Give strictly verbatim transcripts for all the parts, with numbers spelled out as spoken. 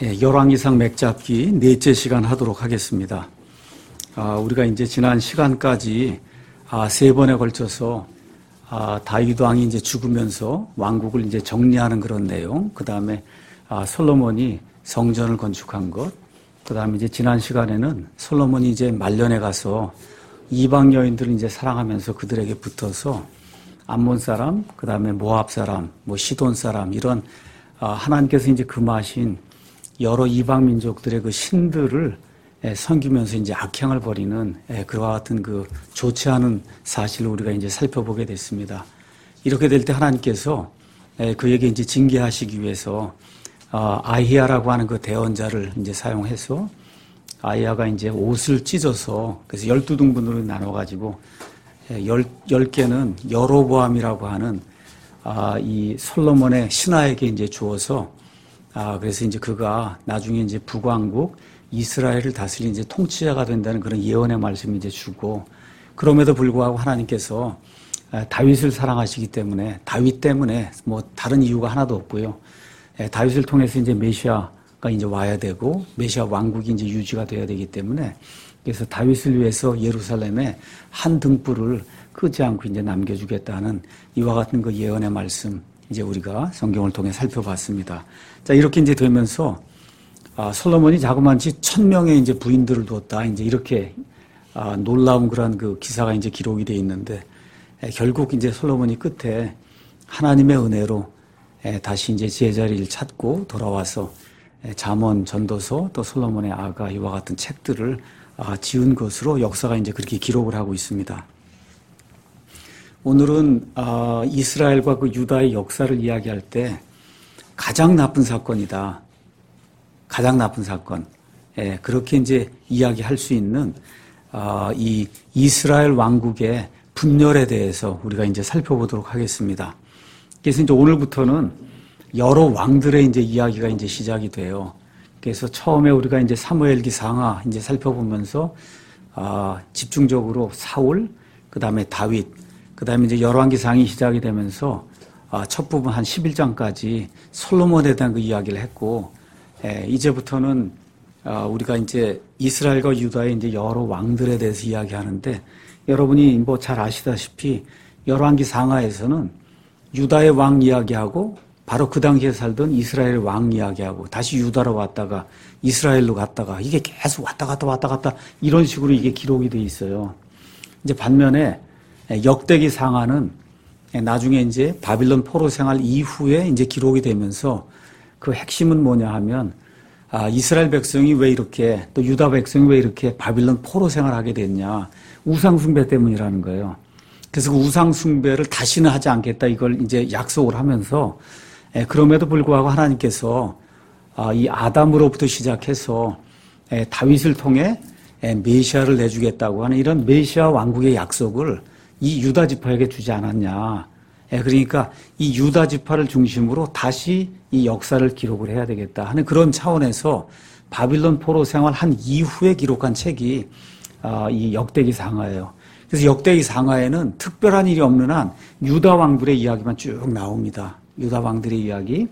예, 열왕기상 맥잡기 넷째 시간 하도록 하겠습니다. 아, 우리가 이제 지난 시간까지 아, 세 번에 걸쳐서 아, 다윗 왕이 이제 죽으면서 왕국을 이제 정리하는 그런 내용, 그 다음에 아, 솔로몬이 성전을 건축한 것, 그 다음에 이제 지난 시간에는 솔로몬이 이제 말년에 가서 이방 여인들을 이제 사랑하면서 그들에게 붙어서 암몬 사람, 그 다음에 모압 사람, 뭐 시돈 사람 이런 아, 하나님께서 이제 금하신 여러 이방 민족들의 그 신들을 섬기면서 이제 악행을 벌이는 그와 같은 그 좋지 않은 사실을 우리가 이제 살펴보게 됐습니다. 이렇게 될 때 하나님께서 그에게 이제 징계하시기 위해서 아히야라고 하는 그 대언자를 이제 사용해서 아히야가 이제 옷을 찢어서 그래서 열두 등분으로 나눠가지고 열, 열 개는 여로보암이라고 하는 이 솔로몬의 신하에게 이제 주어서 아, 그래서 이제 그가 나중에 이제 북왕국 이스라엘을 다스린 이제 통치자가 된다는 그런 예언의 말씀을 이제 주고, 그럼에도 불구하고 하나님께서 다윗을 사랑하시기 때문에, 다윗 때문에 뭐 다른 이유가 하나도 없고요. 다윗을 통해서 이제 메시아가 이제 와야 되고, 메시아 왕국이 이제 유지가 돼야 되기 때문에, 그래서 다윗을 위해서 예루살렘에 한 등불을 끄지 않고 이제 남겨주겠다는 이와 같은 그 예언의 말씀, 이제 우리가 성경을 통해 살펴봤습니다. 자, 이렇게 이제 되면서, 아, 솔로몬이 자그마치 천 명의 이제 부인들을 두었다. 이제 이렇게, 아, 놀라운 그런 그 기사가 이제 기록이 되어 있는데, 에, 결국 이제 솔로몬이 끝에 하나님의 은혜로 에, 다시 이제 제자리를 찾고 돌아와서 에, 잠언, 전도서, 또 솔로몬의 아가 이와 같은 책들을 아, 지은 것으로 역사가 이제 그렇게 기록을 하고 있습니다. 오늘은 아, 이스라엘과 그 유다의 역사를 이야기할 때 가장 나쁜 사건이다. 가장 나쁜 사건. 예, 그렇게 이제 이야기할 수 있는 아, 이 이스라엘 왕국의 분열에 대해서 우리가 이제 살펴보도록 하겠습니다. 그래서 이제 오늘부터는 여러 왕들의 이제 이야기가 이제 시작이 돼요. 그래서 처음에 우리가 이제 사무엘기 상하 이제 살펴보면서 아, 집중적으로 사울, 그 다음에 다윗, 그 다음에 이제 열왕기상이 시작이 되면서 아, 첫 부분 한 십일 장까지 솔로몬에 대한 그 이야기를 했고, 에, 이제부터는 아, 우리가 이제 이스라엘과 유다의 이제 여러 왕들에 대해서 이야기하는데, 여러분이 뭐 잘 아시다시피 열왕기 상하에서는 유다의 왕 이야기하고 바로 그 당시에 살던 이스라엘 왕 이야기하고 다시 유다로 왔다가 이스라엘로 갔다가 이게 계속 왔다 갔다 왔다 갔다 이런 식으로 이게 기록이 돼 있어요. 이제 반면에 역대기 상하는 나중에 이제 바빌론 포로 생활 이후에 이제 기록이 되면서 그 핵심은 뭐냐 하면 아, 이스라엘 백성이 왜 이렇게 또 유다 백성이 왜 이렇게 바빌론 포로 생활하게 됐냐, 우상숭배 때문이라는 거예요. 그래서 그 우상숭배를 다시는 하지 않겠다 이걸 이제 약속을 하면서 에, 그럼에도 불구하고 하나님께서 아, 이 아담으로부터 시작해서 에, 다윗을 통해 에, 메시아를 내주겠다고 하는 이런 메시아 왕국의 약속을 이 유다 지파에게 주지 않았냐. 에, 그러니까 이 유다 지파를 중심으로 다시 이 역사를 기록을 해야 되겠다 하는 그런 차원에서 바빌론 포로 생활한 이후에 기록한 책이 아, 이 역대기 상하예요. 그래서 역대기 상하에는 특별한 일이 없는 한 유다 왕들의 이야기만 쭉 나옵니다. 유다 왕들의 이야기.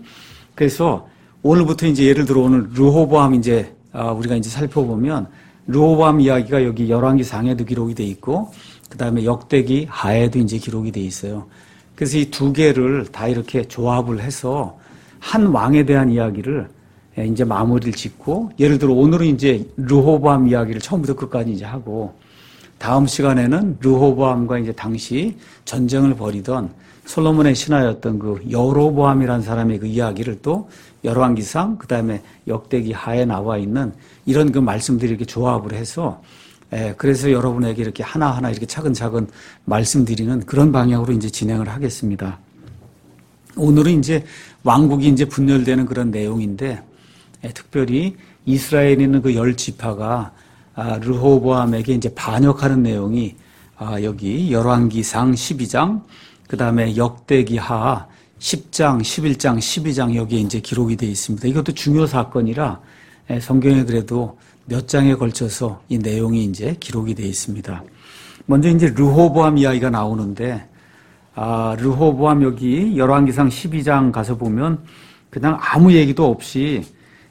그래서 오늘부터 이제 예를 들어 오늘 르호보암 이제 아, 우리가 이제 살펴보면 르호보암 이야기가 여기 열왕기 상에도 기록이 돼 있고, 그 다음에 역대기 하에도 이제 기록이 돼 있어요. 그래서 이 두 개를 다 이렇게 조합을 해서 한 왕에 대한 이야기를 이제 마무리를 짓고, 예를 들어 오늘은 이제 르호보암 이야기를 처음부터 끝까지 이제 하고, 다음 시간에는 르호보암과 이제 당시 전쟁을 벌이던 솔로몬의 신하였던 그 여로보암이라는 사람의 그 이야기를 또 열왕기상, 그 다음에 역대기 하에 나와 있는 이런 그 말씀들이 이렇게 조합을 해서, 예, 그래서 여러분에게 이렇게 하나하나 이렇게 차근차근 말씀드리는 그런 방향으로 이제 진행을 하겠습니다. 오늘은 이제 왕국이 이제 분열되는 그런 내용인데, 예, 특별히 이스라엘에 있는 그 열 지파가 아, 르호보암에게 이제 반역하는 내용이 아, 여기 열왕기상 십이 장, 그 다음에 역대기하 십 장, 십일 장, 십이 장 여기에 이제 기록이 되어 있습니다. 이것도 중요 사건이라 예, 성경에 그래도 몇 장에 걸쳐서 이 내용이 이제 기록이 되어 있습니다. 먼저 이제 르호보암 이야기가 나오는데, 아, 르호보암 여기 열왕기상 십이 장 가서 보면 그냥 아무 얘기도 없이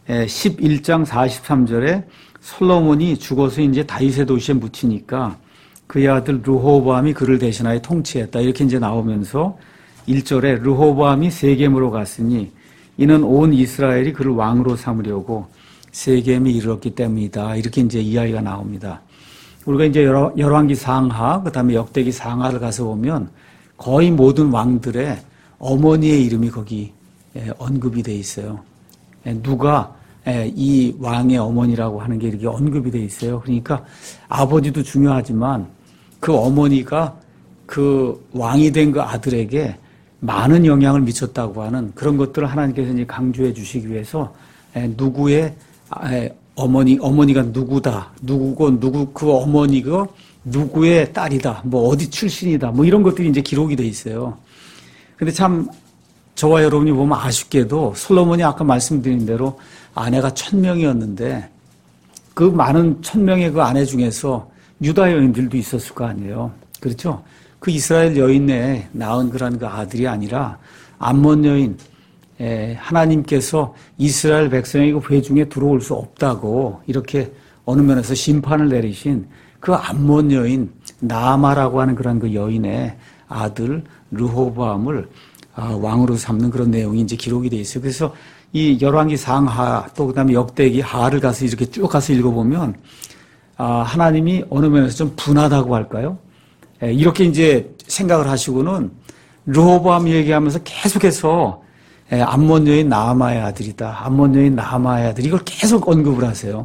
십일 장 사십삼 절에 솔로몬이 죽어서 이제 다윗의 도시에 묻히니까 그의 아들 르호보암이 그를 대신하여 통치했다. 이렇게 이제 나오면서 일 절에 르호보암이 세겜으로 갔으니 이는 온 이스라엘이 그를 왕으로 삼으려고 세겜에 이르렀기 때문이다. 이렇게 이제 이야기가 나옵니다. 우리가 이제 열왕기 상하, 그 다음에 역대기 상하를 가서 보면 거의 모든 왕들의 어머니의 이름이 거기 언급이 돼 있어요. 누가 이 왕의 어머니라고 하는 게 이렇게 언급이 돼 있어요. 그러니까 아버지도 중요하지만 그 어머니가 그 왕이 된 그 아들에게 많은 영향을 미쳤다고 하는 그런 것들을 하나님께서 이제 강조해 주시기 위해서 누구의 어머니, 어머니가 누구다, 누구고, 누구, 그 어머니가 누구의 딸이다, 뭐 어디 출신이다, 뭐 이런 것들이 이제 기록이 돼 있어요. 근데 참, 저와 여러분이 보면 아쉽게도 솔로몬이 아까 말씀드린 대로 아내가 천 명이었는데 그 많은 천 명의 그 아내 중에서 유다 여인들도 있었을 거 아니에요. 그렇죠? 그 이스라엘 여인 내에 낳은 그런 그 아들이 아니라 암몬 여인, 하나님께서 이스라엘 백성의 그 회중에 들어올 수 없다고 이렇게 어느 면에서 심판을 내리신 그 암몬 여인 나아마라고 하는 그런 그 여인의 아들 르호보암을 왕으로 삼는 그런 내용이 이제 기록이 돼 있어요. 그래서 이 열왕기 상하 또 그다음에 역대기 하를 가서 이렇게 쭉 가서 읽어보면 하나님이 어느 면에서 좀 분하다고 할까요? 이렇게 이제 생각을 하시고는 르호보암 얘기하면서 계속해서 암몬 여인 나아마의 아들이다. 암몬 여인 나아마의 아들. 이걸 계속 언급을 하세요.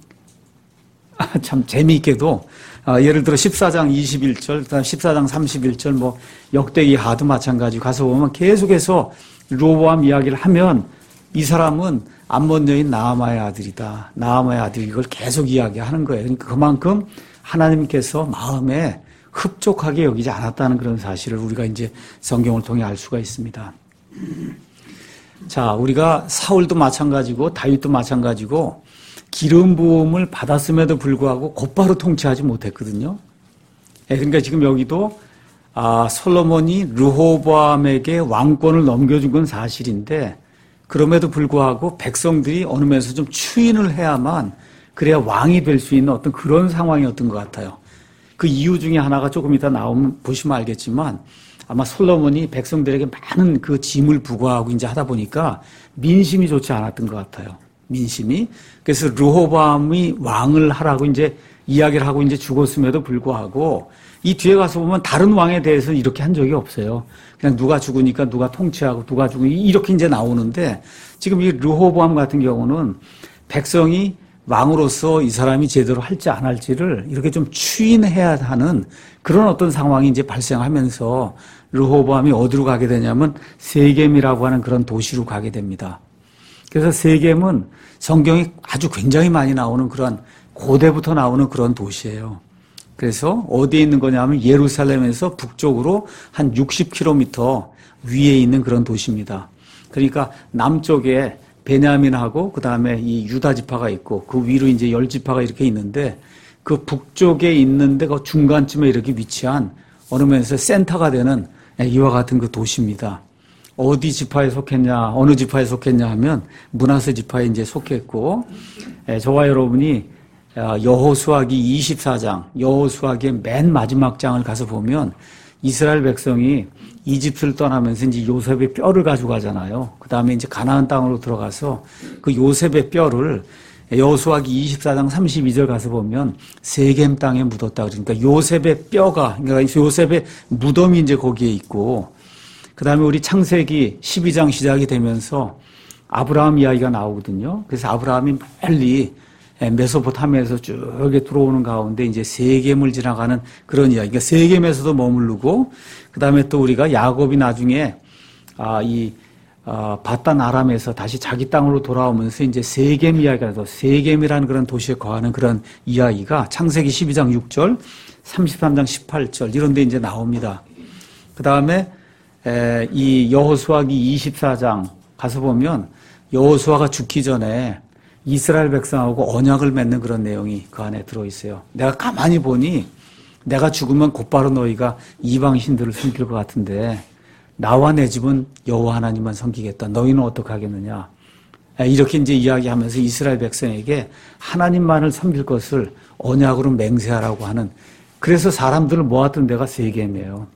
참 재미있게도 예를 들어 십사 장 이십일 절, 그다음 십사 장 삼십일 절, 뭐 역대기 하도 마찬가지 가서 보면 계속해서 르호보암 이야기를 하면 이 사람은 암몬 여인 나아마의 아들이다. 나아마의 아들 이걸 계속 이야기하는 거예요. 그러니까 그만큼 하나님께서 마음에 흡족하게 여기지 않았다는 그런 사실을 우리가 이제 성경을 통해 알 수가 있습니다. 자, 우리가 사울도 마찬가지고 다윗도 마찬가지고 기름 부음을 받았음에도 불구하고 곧바로 통치하지 못했거든요. 그러니까 지금 여기도 아, 솔로몬이 르호보암에게 왕권을 넘겨준 건 사실인데 그럼에도 불구하고 백성들이 어느 면에서 좀 추인을 해야만 그래야 왕이 될 수 있는 어떤 그런 상황이었던 것 같아요. 그 이유 중에 하나가 조금 이따 나오면 보시면 알겠지만 아마 솔로몬이 백성들에게 많은 그 짐을 부과하고 이제 하다 보니까 민심이 좋지 않았던 것 같아요. 민심이. 그래서 르호보암이 왕을 하라고 이제 이야기를 하고 이제 죽었음에도 불구하고 이 뒤에 가서 보면 다른 왕에 대해서 이렇게 한 적이 없어요. 그냥 누가 죽으니까 누가 통치하고 누가 죽으니까 이렇게 이제 나오는데 지금 이 르호보암 같은 경우는 백성이 왕으로서 이 사람이 제대로 할지 안 할지를 이렇게 좀 추인해야 하는 그런 어떤 상황이 이제 발생하면서 르호보암이 어디로 가게 되냐면 세겜이라고 하는 그런 도시로 가게 됩니다. 그래서 세겜은 성경이 아주 굉장히 많이 나오는 그런 고대부터 나오는 그런 도시예요. 그래서 어디에 있는 거냐면 예루살렘에서 북쪽으로 한 육십 킬로미터 위에 있는 그런 도시입니다. 그러니까 남쪽에 베냐민하고 그 다음에 이 유다 지파가 있고 그 위로 이제 열 지파가 이렇게 있는데 그 북쪽에 있는데 그 중간쯤에 이렇게 위치한 어느 면에서 센터가 되는 이와 같은 그 도시입니다. 어디 지파에 속했냐, 어느 지파에 속했냐 하면 므낫세 지파에 이제 속했고, 저와 여러분이 여호수아기 이십사 장, 여호수아기의 맨 마지막 장을 가서 보면 이스라엘 백성이 이집트를 떠나면서 이제 요셉의 뼈를 가져가잖아요. 그 다음에 이제 가나안 땅으로 들어가서 그 요셉의 뼈를 여호수아기 이십사 장 삼십이 절 가서 보면 세겜 땅에 묻었다. 그러니까 요셉의 뼈가, 그러니까 요셉의 무덤이 이제 거기에 있고, 그 다음에 우리 창세기 십이 장 시작이 되면서 아브라함 이야기가 나오거든요. 그래서 아브라함이 멀리 메소포타미아에서 쭉 들어오는 가운데 이제 세겜을 지나가는 그런 이야기. 그러니까 세겜에서도 머무르고, 그 다음에 또 우리가 야곱이 나중에 아, 이 어, 바단 아람에서 다시 자기 땅으로 돌아오면서 이제 세겜 이야기가 나서 세겜이라는 그런 도시에 거하는 그런 이야기가 창세기 십이 장 육 절, 삼십삼 장 십팔 절 이런 데 이제 나옵니다. 그 다음에 이 여호수아기 이십사 장 가서 보면 여호수아가 죽기 전에 이스라엘 백성하고 언약을 맺는 그런 내용이 그 안에 들어있어요. 내가 가만히 보니 내가 죽으면 곧바로 너희가 이방 신들을 섬길 것 같은데 나와 내 집은 여호와 하나님만 섬기겠다. 너희는 어떻게 하겠느냐? 이렇게 이제 이야기하면서 이스라엘 백성에게 하나님만을 섬길 것을 언약으로 맹세하라고 하는, 그래서 사람들을 모았던 데가 세겜이에요.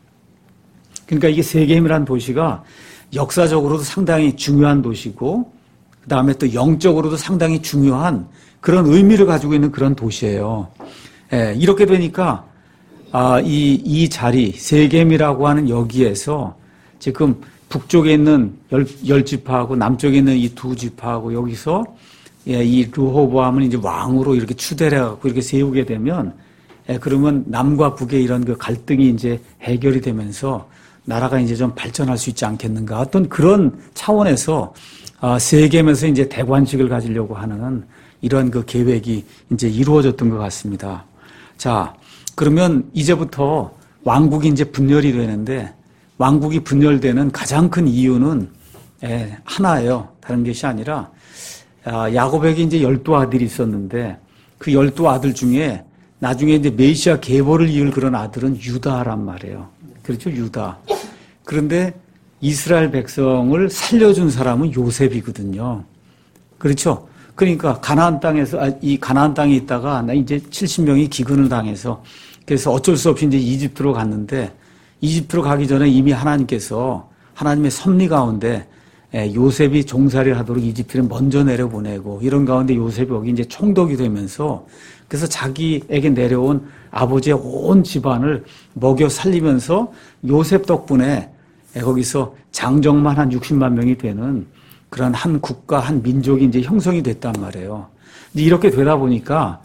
그러니까 이게 세겜이라는 도시가 역사적으로도 상당히 중요한 도시고, 그 다음에 또 영적으로도 상당히 중요한 그런 의미를 가지고 있는 그런 도시예요. 예, 이렇게 되니까 아, 이, 이 자리, 세겜이라고 하는 여기에서 지금 북쪽에 있는 열, 열 지파하고 남쪽에 있는 이 두 지파하고 여기서 예, 이 르호보암을 이제 왕으로 이렇게 추대를 해갖고 이렇게 세우게 되면, 예, 그러면 남과 북의 이런 그 갈등이 이제 해결이 되면서 나라가 이제 좀 발전할 수 있지 않겠는가. 어떤 그런 차원에서 아, 세겜에서 이제 대관식을 가지려고 하는 이런 그 계획이 이제 이루어졌던 것 같습니다. 자, 그러면 이제부터 왕국이 이제 분열이 되는데, 왕국이 분열되는 가장 큰 이유는 예, 하나예요. 다른 것이 아니라 아, 야곱에게 이제 열두 아들이 있었는데 그 열두 아들 중에 나중에 이제 메시아 계보를 이을 그런 아들은 유다란 말이에요. 그렇죠, 유다. 그런데 이스라엘 백성을 살려준 사람은 요셉이거든요. 그렇죠. 그러니까 가나안 땅에서 아, 이 가나안 땅에 있다가 나 이제 칠십 명이 기근을 당해서 그래서 어쩔 수 없이 이제 이집트로 갔는데, 이집트로 가기 전에 이미 하나님께서 하나님의 섭리 가운데 요셉이 종살이를 하도록 이집트를 먼저 내려보내고, 이런 가운데 요셉이 여기 이제 총독이 되면서 그래서 자기에게 내려온 아버지의 온 집안을 먹여 살리면서 요셉 덕분에 거기서 장정만 한 육십만 명이 되는 그런 한 국가, 한 민족이 이제 형성이 됐단 말이에요. 이렇게 되다 보니까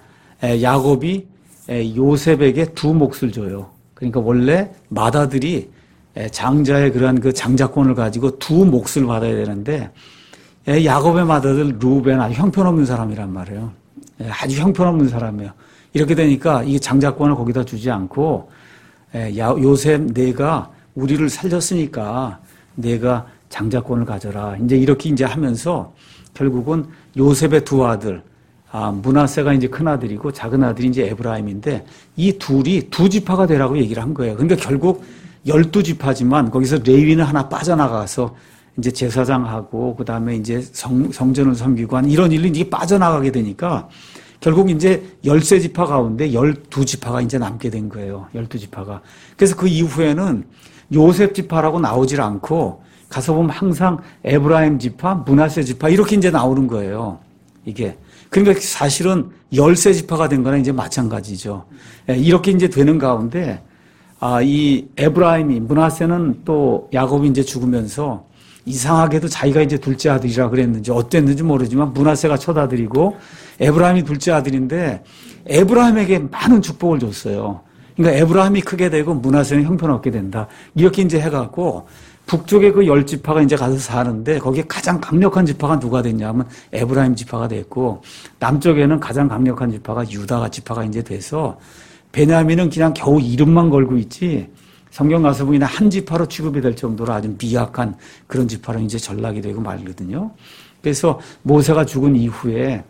야곱이 요셉에게 두 몫을 줘요. 그러니까 원래 맏아들이 장자의 그러한 그 장자권을 가지고 두 몫을 받아야 되는데, 야곱의 맏아들 루벤 아주 형편없는 사람이란 말이에요. 아주 형편없는 사람이에요. 이렇게 되니까 이 장자권을 거기다 주지 않고, 요셉 내가 우리를 살렸으니까 내가 장자권을 가져라. 이제 이렇게 이제 하면서 결국은 요셉의 두 아들, 아, 므낫세가 이제 큰 아들이고 작은 아들이 이제 에브라임인데 이 둘이 두 지파가 되라고 얘기를 한 거예요. 그러니까 결국 열두 지파지만 거기서 레위는 하나 빠져나가서 이제 제사장하고 그 다음에 이제 성, 성전을 섬기고 한 이런 일로 이제 빠져나가게 되니까 결국 이제 열세 지파 가운데 열두 지파가 이제 남게 된 거예요. 열두 지파가. 그래서 그 이후에는 요셉 지파라고 나오질 않고 가서 보면 항상 에브라임 지파, 므낫세 지파 이렇게 이제 나오는 거예요. 이게. 그러니까 사실은 열세 지파가 된 거나 이제 마찬가지죠. 이렇게 이제 되는 가운데, 아, 이 에브라임이, 므낫세는 또 야곱이 이제 죽으면서 이상하게도 자기가 이제 둘째 아들이라 그랬는지 어땠는지 모르지만 므낫세가 첫 아들이고 에브라임이 둘째 아들인데 에브라임에게 많은 축복을 줬어요. 그러니까 에브라임이 크게 되고 므낫세는 형편없게 된다. 이렇게 이제 해갖고 북쪽에 그 열 지파가 이제 가서 사는데 거기에 가장 강력한 지파가 누가 됐냐면 에브라임 지파가 됐고, 남쪽에는 가장 강력한 지파가 유다 지파가 이제 돼서 베냐민은 그냥 겨우 이름만 걸고 있지 성경 가서 보면 한 지파로 취급이 될 정도로 아주 미약한 그런 지파로 이제 전락이 되고 말거든요. 그래서 모세가 죽은 이후에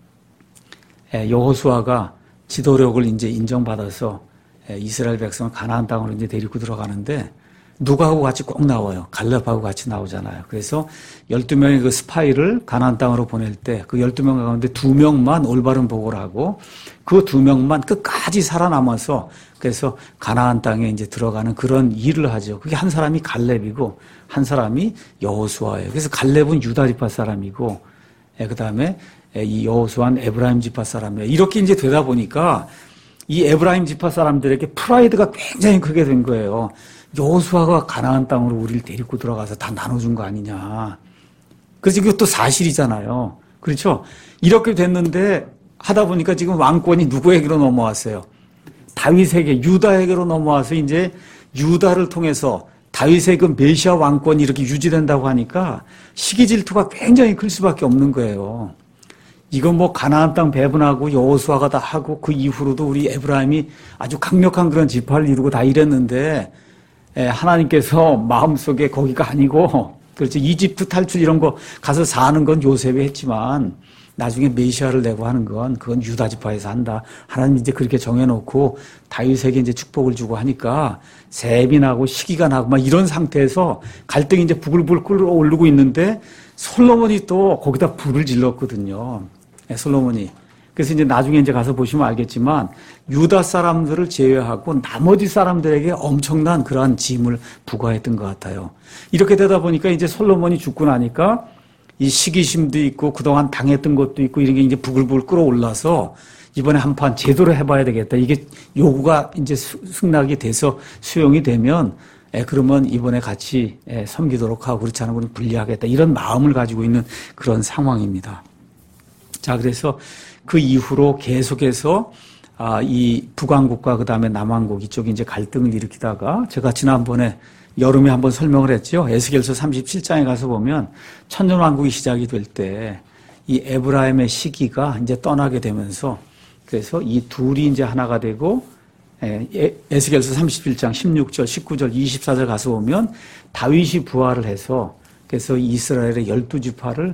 여호수아가 지도력을 이제 인정받아서 이스라엘 백성을 가나안 땅으로 이제 데리고 들어가는데 누구하고 같이 꼭 나와요. 갈렙하고 같이 나오잖아요. 그래서 열두 명의 그 스파이를 가나안 땅으로 보낼 때 그 열두 명 가운데 두 명만 올바른 보고를 하고 그 두 명만 끝까지 살아남아서 그래서 가나안 땅에 이제 들어가는 그런 일을 하죠. 그게 한 사람이 갈렙이고 한 사람이 여호수아예요. 그래서 갈렙은 유다 지파 사람이고 그 다음에 이 여호수아는 에브라임 지파 사람이에요. 이렇게 이제 되다 보니까 이 에브라임 지파 사람들에게 프라이드가 굉장히 크게 된 거예요. 여호수아가 가나안 땅으로 우리를 데리고 들어가서 다 나눠준 거 아니냐. 그래서 이것도 사실이잖아요. 그렇죠? 이렇게 됐는데 하다 보니까 지금 왕권이 누구에게로 넘어왔어요? 다윗에게, 유다에게로 넘어와서 이제 유다를 통해서 다윗의 그 메시아 왕권이 이렇게 유지된다고 하니까 시기 질투가 굉장히 클 수밖에 없는 거예요. 이건 뭐 가나안 땅 배분하고 여호수아가 다 하고 그 이후로도 우리 에브라임이 아주 강력한 그런 지파를 이루고 다 이랬는데 하나님께서 마음속에 거기가 아니고, 그렇지, 이집트 탈출 이런 거 가서 사는 건 요셉이 했지만 나중에 메시아를 내고 하는 건 그건 유다 지파에서 한다. 하나님 이제 그렇게 정해놓고 다윗에게 이제 축복을 주고 하니까 셈이 나고 시기가 나고 막 이런 상태에서 갈등이 이제 부글부글 끓어오르고 있는데 솔로몬이 또 거기다 불을 질렀거든요. 네, 솔로몬이. 그래서 이제 나중에 이제 가서 보시면 알겠지만 유다 사람들을 제외하고 나머지 사람들에게 엄청난 그러한 짐을 부과했던 것 같아요. 이렇게 되다 보니까 이제 솔로몬이 죽고 나니까 이 시기심도 있고 그동안 당했던 것도 있고 이런 게 이제 부글부글 끌어올라서 이번에 한판 제대로 해봐야 되겠다. 이게 요구가 이제 승낙이 돼서 수용이 되면 에, 그러면 이번에 같이 에, 섬기도록 하고 그렇지 않으면 분리하겠다. 이런 마음을 가지고 있는 그런 상황입니다. 자, 그래서 그 이후로 계속해서 아, 이 북왕국과 그 다음에 남왕국 이쪽이 이제 갈등을 일으키다가 제가 지난번에 여름에 한번 설명을 했죠. 에스겔서 삼십칠 장에 가서 보면 천년왕국이 시작이 될 때 이 에브라임의 시기가 이제 떠나게 되면서 그래서 이 둘이 이제 하나가 되고 에스겔서 삼십일 장 십육 절, 십구 절, 이십사 절 가서 보면 다윗이 부활을 해서 그래서 이스라엘의 열두 지파를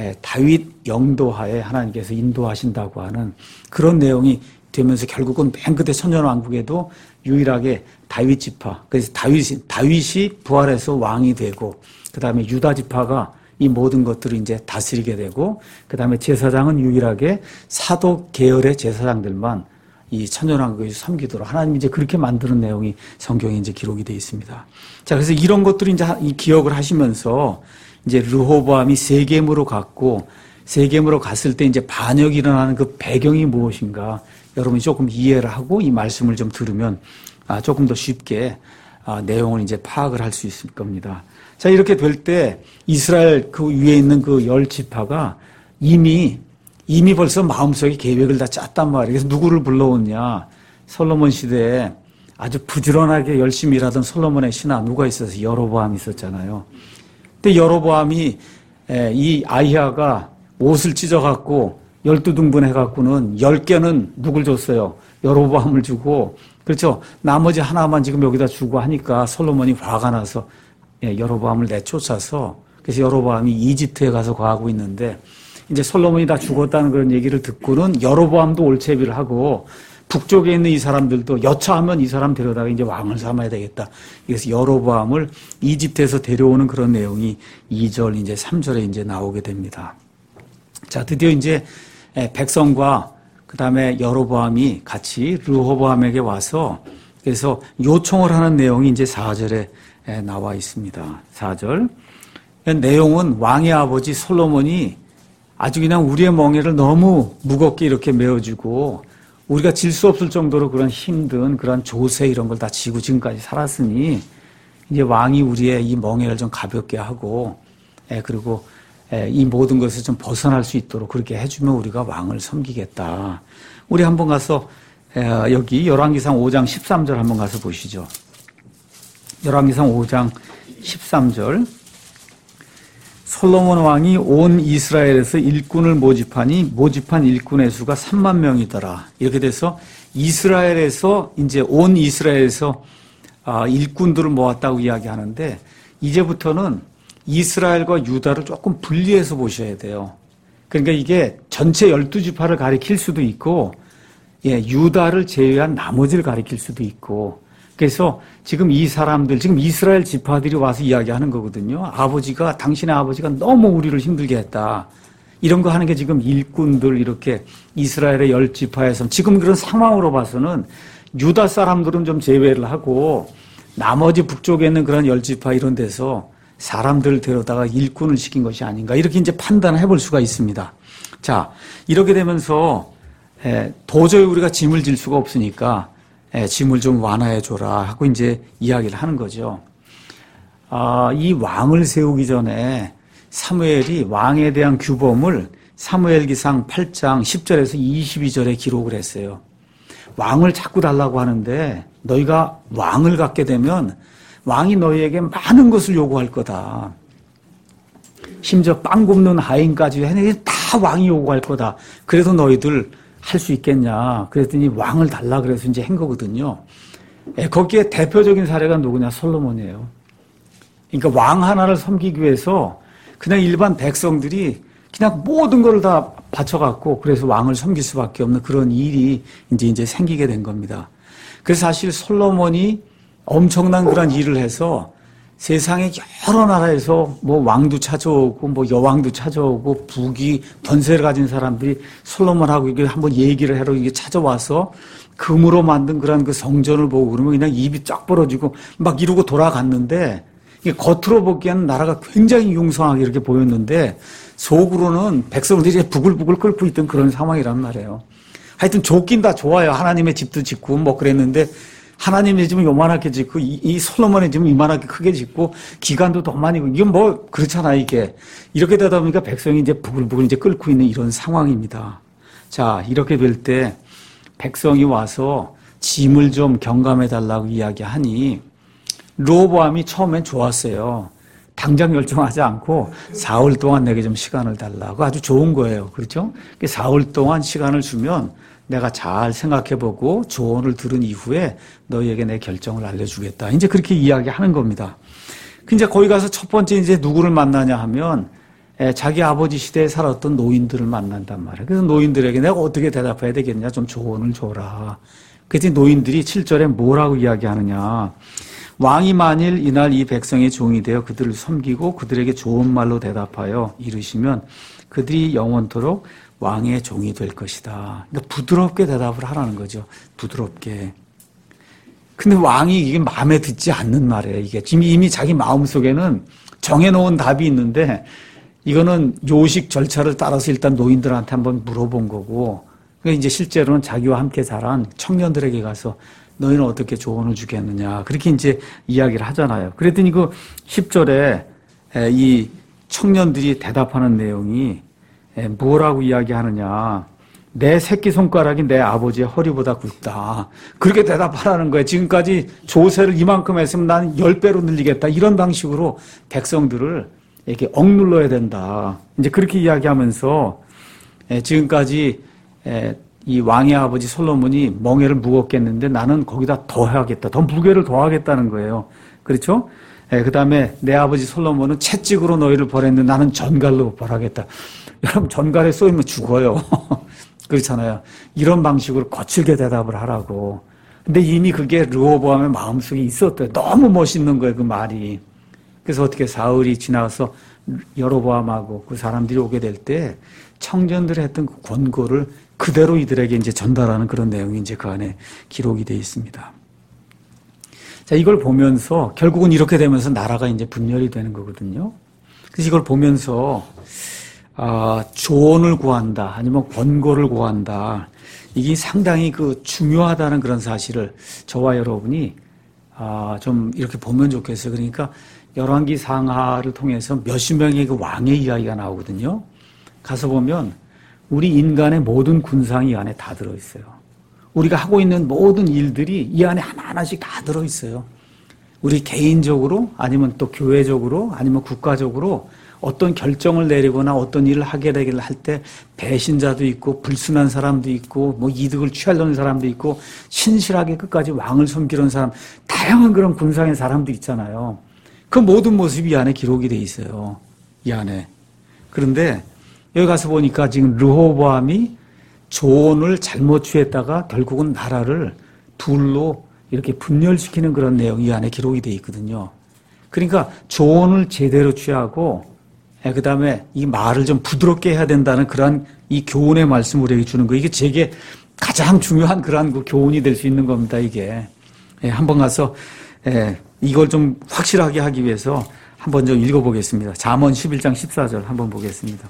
다윗 영도하에 하나님께서 인도하신다고 하는 그런 내용이 되면서 결국은 맨 끝에 천년왕국에도 유일하게 다윗 지파, 그래서 다윗이, 다윗이 부활해서 왕이 되고, 그 다음에 유다 지파가 이 모든 것들을 이제 다스리게 되고, 그 다음에 제사장은 유일하게 사도 계열의 제사장들만 이 천년왕국에서 섬기도록 하나님이 이제 그렇게 만드는 내용이 성경에 이제 기록이 되어 있습니다. 자, 그래서 이런 것들을 이제 이 기억을 하시면서 이제 르호보암이 세겜으로 갔고, 세겜으로 갔을 때 이제 반역이 일어나는 그 배경이 무엇인가, 여러분이 조금 이해를 하고 이 말씀을 좀 들으면 아, 조금 더 쉽게 아, 내용을 이제 파악을 할 수 있을 겁니다. 자, 이렇게 될 때 이스라엘 그 위에 있는 그 열 지파가 이미 이미 벌써 마음속에 계획을 다 짰단 말이에요. 그래서 누구를 불러오냐? 솔로몬 시대에 아주 부지런하게 열심히 일하던 솔로몬의 신하 누가 있어서 여로보암이 있었잖아요. 근데 여로보암이 이 아히야가 옷을 찢어갖고 열두 등분 해갖고는 열 개는 누굴 줬어요? 여로보암을 주고, 그렇죠? 나머지 하나만 지금 여기다 주고 하니까 솔로몬이 화가 나서 여로보암을 내쫓아서, 그래서 여로보암이 이집트에 가서 거하고 있는데, 이제 솔로몬이 다 죽었다는 그런 얘기를 듣고는 여로보암도 올채비를 하고, 북쪽에 있는 이 사람들도 여차하면 이 사람 데려다가 이제 왕을 삼아야 되겠다. 그래서 여로보암을 이집트에서 데려오는 그런 내용이 이 절, 이제 삼 절에 이제 나오게 됩니다. 자, 드디어 이제 백성과 그 다음에 여로보암이 같이 르호보암에게 와서 그래서 요청을 하는 내용이 이제 사 절에 나와 있습니다. 사 절. 내용은 왕의 아버지 솔로몬이 아주 그냥 우리의 멍에를 너무 무겁게 이렇게 메어주고 우리가 질 수 없을 정도로 그런 힘든 그런 조세 이런 걸 다 지고 지금까지 살았으니 이제 왕이 우리의 이 멍에를 좀 가볍게 하고 그리고 이 모든 것을 좀 벗어날 수 있도록 그렇게 해주면 우리가 왕을 섬기겠다. 우리 한번 가서 여기 열왕기상 오 장 십삼 절 한번 가서 보시죠. 열왕기상 오 장 십삼 절. 솔로몬 왕이 온 이스라엘에서 일꾼을 모집하니 모집한 일꾼의 수가 삼만 명이더라. 이렇게 돼서 이스라엘에서 이제 온 이스라엘에서 일꾼들을 모았다고 이야기하는데 이제부터는 이스라엘과 유다를 조금 분리해서 보셔야 돼요. 그러니까 이게 전체 열두 지파를 가리킬 수도 있고, 예, 유다를 제외한 나머지를 가리킬 수도 있고, 그래서 지금 이 사람들, 지금 이스라엘 지파들이 와서 이야기하는 거거든요. 아버지가, 당신의 아버지가 너무 우리를 힘들게 했다. 이런 거 하는 게 지금 일꾼들 이렇게 이스라엘의 열 지파에서 지금 그런 상황으로 봐서는 유다 사람들은 좀 제외를 하고 나머지 북쪽에 있는 그런 열 지파 이런 데서 사람들을 데려다가 일꾼을 시킨 것이 아닌가 이렇게 이제 판단을 해볼 수가 있습니다. 자, 이렇게 되면서 에, 도저히 우리가 짐을 질 수가 없으니까 에, 짐을 좀 완화해 줘라 하고 이제 이야기를 하는 거죠. 아, 이 왕을 세우기 전에 사무엘이 왕에 대한 규범을 사무엘기상 팔 장 십 절에서 이십이 절에 기록을 했어요. 왕을 자꾸 달라고 하는데 너희가 왕을 갖게 되면 왕이 너희에게 많은 것을 요구할 거다. 심지어 빵 굽는 하인까지 해내기 다 왕이 요구할 거다. 그래도 너희들 할 수 있겠냐. 그랬더니 왕을 달라 그래서 이제 한 거거든요. 거기에 대표적인 사례가 누구냐? 솔로몬이에요. 그러니까 왕 하나를 섬기기 위해서 그냥 일반 백성들이 그냥 모든 걸 다 바쳐갖고 그래서 왕을 섬길 수밖에 없는 그런 일이 이제 이제 생기게 된 겁니다. 그래서 사실 솔로몬이 엄청난 그런 일을 해서 세상의 여러 나라에서 뭐 왕도 찾아오고 뭐 여왕도 찾아오고 부귀 권세를 가진 사람들이 솔로몬하고 이게 한번 얘기를 하러 이게 찾아와서 금으로 만든 그런 그 성전을 보고 그러면 그냥 입이 쫙 벌어지고 막 이러고 돌아갔는데 이게 겉으로 보기에는 나라가 굉장히 융성하게 이렇게 보였는데 속으로는 백성들이 부글부글 끓고 있던 그런 상황이란 말이에요. 하여튼 좋긴 다 좋아요. 하나님의 집도 짓고 뭐 그랬는데 하나님의 집은 요만하게 짓고 이, 이 솔로몬의 집은 이만하게 크게 짓고 기간도 더 많이 이건 뭐 그렇잖아 이게. 이렇게 되다 보니까 백성이 이제 부글부글 이제 끓고 있는 이런 상황입니다. 자, 이렇게 될 때 백성이 와서 짐을 좀 경감해 달라고 이야기하니 르호보암이 처음엔 좋았어요. 당장 결정하지 않고 사흘 동안 내게 좀 시간을 달라고 아주 좋은 거예요. 그렇죠? 사흘 동안 시간을 주면 내가 잘 생각해보고 조언을 들은 이후에 너희에게 내 결정을 알려주겠다. 이제 그렇게 이야기하는 겁니다. 이제 거기 가서 첫 번째 이제 누구를 만나냐 하면 자기 아버지 시대에 살았던 노인들을 만난단 말이에요. 그래서 노인들에게 내가 어떻게 대답해야 되겠냐? 좀 조언을 줘라. 그래서 노인들이 칠 절에 뭐라고 이야기하느냐? 왕이 만일 이날 이 백성의 종이 되어 그들을 섬기고 그들에게 좋은 말로 대답하여 이르시면 그들이 영원토록 왕의 종이 될 것이다. 그러니까 부드럽게 대답을 하라는 거죠. 부드럽게. 근데 왕이 이게 마음에 듣지 않는 말이에요. 이게 지금 이미 자기 마음속에는 정해놓은 답이 있는데 이거는 요식 절차를 따라서 일단 노인들한테 한번 물어본 거고 그러니까 이제 실제로는 자기와 함께 자란 청년들에게 가서 너희는 어떻게 조언을 주겠느냐. 그렇게 이제 이야기를 하잖아요. 그랬더니 그 십 절에 이 청년들이 대답하는 내용이 뭐라고 이야기하느냐. 내 새끼손가락이 내 아버지의 허리보다 굵다. 그렇게 대답하라는 거예요. 지금까지 조세를 이만큼 했으면 나는 열 배로 늘리겠다. 이런 방식으로 백성들을 이렇게 억눌러야 된다. 이제 그렇게 이야기하면서 지금까지 이 왕의 아버지 솔로몬이 멍에를 무겁겠는데 나는 거기다 더 해야겠다. 더 무게를 더하겠다는 거예요. 그렇죠? 그 다음에 내 아버지 솔로몬은 채찍으로 너희를 벌했는데 나는 전갈로 벌하겠다. 여러분 전갈에 쏘이면 죽어요. 그렇잖아요. 이런 방식으로 거칠게 대답을 하라고. 근데 이미 그게 르호보암의 마음속에 있었대요. 너무 멋있는 거예요. 그 말이. 그래서 어떻게 사흘이 지나서 여로보암하고 그 사람들이 오게 될 때 청년들이 했던 그 권고를 그대로 이들에게 이제 전달하는 그런 내용이 이제 그 안에 기록이 되어 있습니다. 자, 이걸 보면서 결국은 이렇게 되면서 나라가 이제 분열이 되는 거거든요. 그래서 이걸 보면서 아, 조언을 구한다, 아니면 권고를 구한다. 이게 상당히 그 중요하다는 그런 사실을 저와 여러분이 아, 좀 이렇게 보면 좋겠어요. 그러니까 열왕기 상하를 통해서 몇십 명의 그 왕의 이야기가 나오거든요. 가서 보면 우리 인간의 모든 군상이 이 안에 다 들어있어요. 우리가 하고 있는 모든 일들이 이 안에 하나하나씩 다 들어있어요. 우리 개인적으로 아니면 또 교회적으로 아니면 국가적으로 어떤 결정을 내리거나 어떤 일을 하게 되기를 할 때 배신자도 있고 불순한 사람도 있고 뭐 이득을 취하려는 사람도 있고 신실하게 끝까지 왕을 섬기는 사람 다양한 그런 군상의 사람도 있잖아요. 그 모든 모습이 이 안에 기록이 돼 있어요. 이 안에. 그런데 여기 가서 보니까 지금 르호보암이 조언을 잘못 취했다가 결국은 나라를 둘로 이렇게 분열시키는 그런 내용이 이 안에 기록이 돼 있거든요. 그러니까 조언을 제대로 취하고 그 다음에 이 말을 좀 부드럽게 해야 된다는 그런 이 교훈의 말씀을 우리에게 주는 거예요. 이게 제게 가장 중요한 그런 그 교훈이 될 수 있는 겁니다. 이게 한번 가서 이걸 좀 확실하게 하기 위해서 한번 좀 읽어보겠습니다. 잠언 십일 장 십사 절 한번 보겠습니다.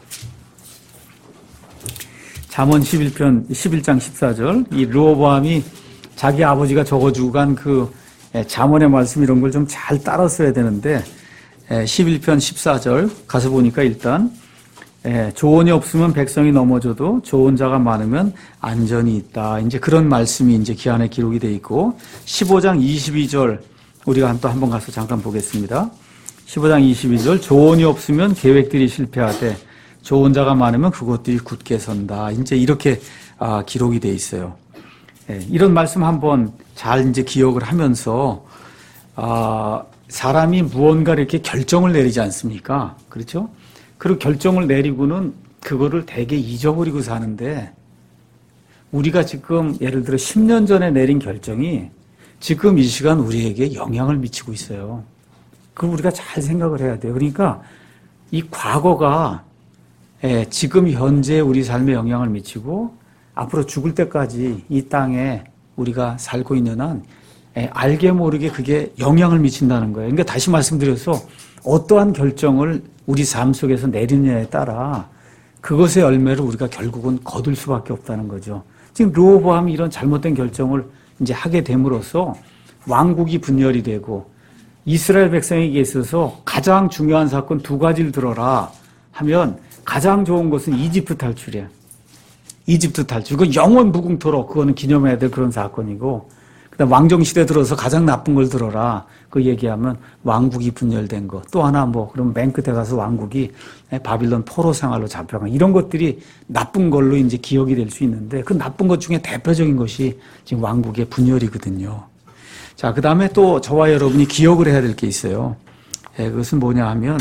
잠언 십일 편 십일 장 십사 절 이 르호보암이 자기 아버지가 적어주고 간 그 잠언의 말씀 이런 걸 좀 잘 따라 써야 되는데 십일 편 십사 절 가서 보니까 일단 조언이 없으면 백성이 넘어져도 좋은 자가 많으면 안전이 있다. 이제 그런 말씀이 이제 기안에 기록이 돼 있고 십오 장 이십이 절 우리가 또 한번 가서 잠깐 보겠습니다. 십오 장 이십이 절 조언이 없으면 계획들이 실패하되 좋은 자가 많으면 그것들이 굳게 선다. 이제 이렇게 아, 기록이 돼 있어요. 예, 이런 말씀 한번 잘 이제 기억을 하면서 아, 사람이 무언가 이렇게 결정을 내리지 않습니까? 그렇죠? 그리고 결정을 내리고는 그거를 되게 잊어버리고 사는데 우리가 지금 예를 들어 십 년 전에 내린 결정이 지금 이 시간 우리에게 영향을 미치고 있어요. 그걸 우리가 잘 생각을 해야 돼요. 그러니까 이 과거가 지금 현재 우리 삶에 영향을 미치고 앞으로 죽을 때까지 이 땅에 우리가 살고 있는 한 알게 모르게 그게 영향을 미친다는 거예요. 그러니까 다시 말씀드려서 어떠한 결정을 우리 삶 속에서 내리느냐에 따라 그것의 열매를 우리가 결국은 거둘 수밖에 없다는 거죠. 지금 르호보암이 이런 잘못된 결정을 이제 하게 됨으로써 왕국이 분열이 되고 이스라엘 백성에게 있어서 가장 중요한 사건 두 가지를 들어라 하면 가장 좋은 것은 이집트 탈출이에요. 이집트 탈출. 그건 영원 무궁토록 그거는 기념해야 될 그런 사건이고, 그다음 왕정시대 들어서 가장 나쁜 걸 들어라. 그 얘기하면 왕국이 분열된 거. 또 하나 뭐 그럼 맨 끝에 가서 왕국이 바빌론 포로 생활로 잡혀간 이런 것들이 나쁜 걸로 이제 기억이 될 수 있는데 그 나쁜 것 중에 대표적인 것이 지금 왕국의 분열이거든요. 자, 그다음에 또 저와 여러분이 기억을 해야 될 게 있어요. 예, 그것은 뭐냐 하면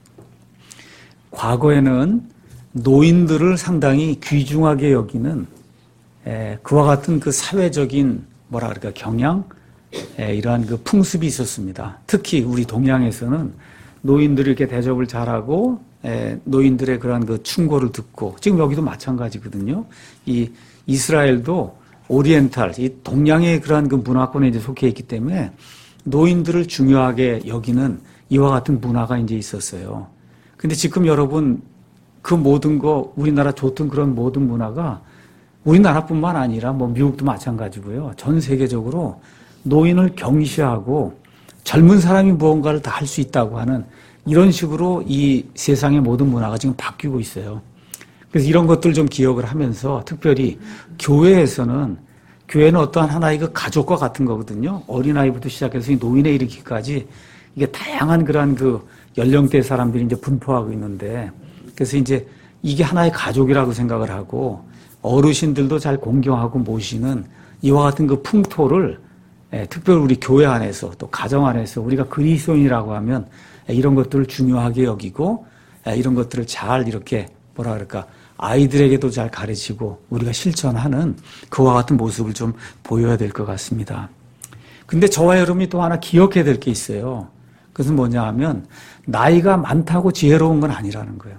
과거에는 노인들을 상당히 귀중하게 여기는 에, 그와 같은 그 사회적인 뭐라 그럴까 경향 에, 이러한 그 풍습이 있었습니다. 특히 우리 동양에서는 노인들이 이렇게 대접을 잘하고 에, 노인들의 그러한 그 충고를 듣고 지금 여기도 마찬가지거든요. 이 이스라엘도 오리엔탈 이 동양의 그러한 그 문화권에 이제 속해 있기 때문에 노인들을 중요하게 여기는 이와 같은 문화가 이제 있었어요. 근데 지금 여러분 그 모든 거 우리나라 좋던 그런 모든 문화가 우리나라뿐만 아니라 뭐 미국도 마찬가지고요. 전 세계적으로 노인을 경시하고 젊은 사람이 무언가를 다 할 수 있다고 하는 이런 식으로 이 세상의 모든 문화가 지금 바뀌고 있어요. 그래서 이런 것들 좀 기억을 하면서 특별히 교회에서는 교회는 어떠한 하나의 그 가족과 같은 거거든요. 어린아이부터 시작해서 노인에 이르기까지 이게 다양한 그러한 그 연령대의 사람들이 이제 분포하고 있는데 그래서 이제 이게 하나의 가족이라고 생각을 하고 어르신들도 잘 공경하고 모시는 이와 같은 그 풍토를 예, 특별히 우리 교회 안에서 또 가정 안에서 우리가 그리스도인이라고 하면 예, 이런 것들을 중요하게 여기고 예, 이런 것들을 잘 이렇게 뭐라 그럴까 아이들에게도 잘 가르치고 우리가 실천하는 그와 같은 모습을 좀 보여야 될 것 같습니다. 근데 저와 여러분이 또 하나 기억해야 될 게 있어요. 그것은 뭐냐 하면 나이가 많다고 지혜로운 건 아니라는 거예요.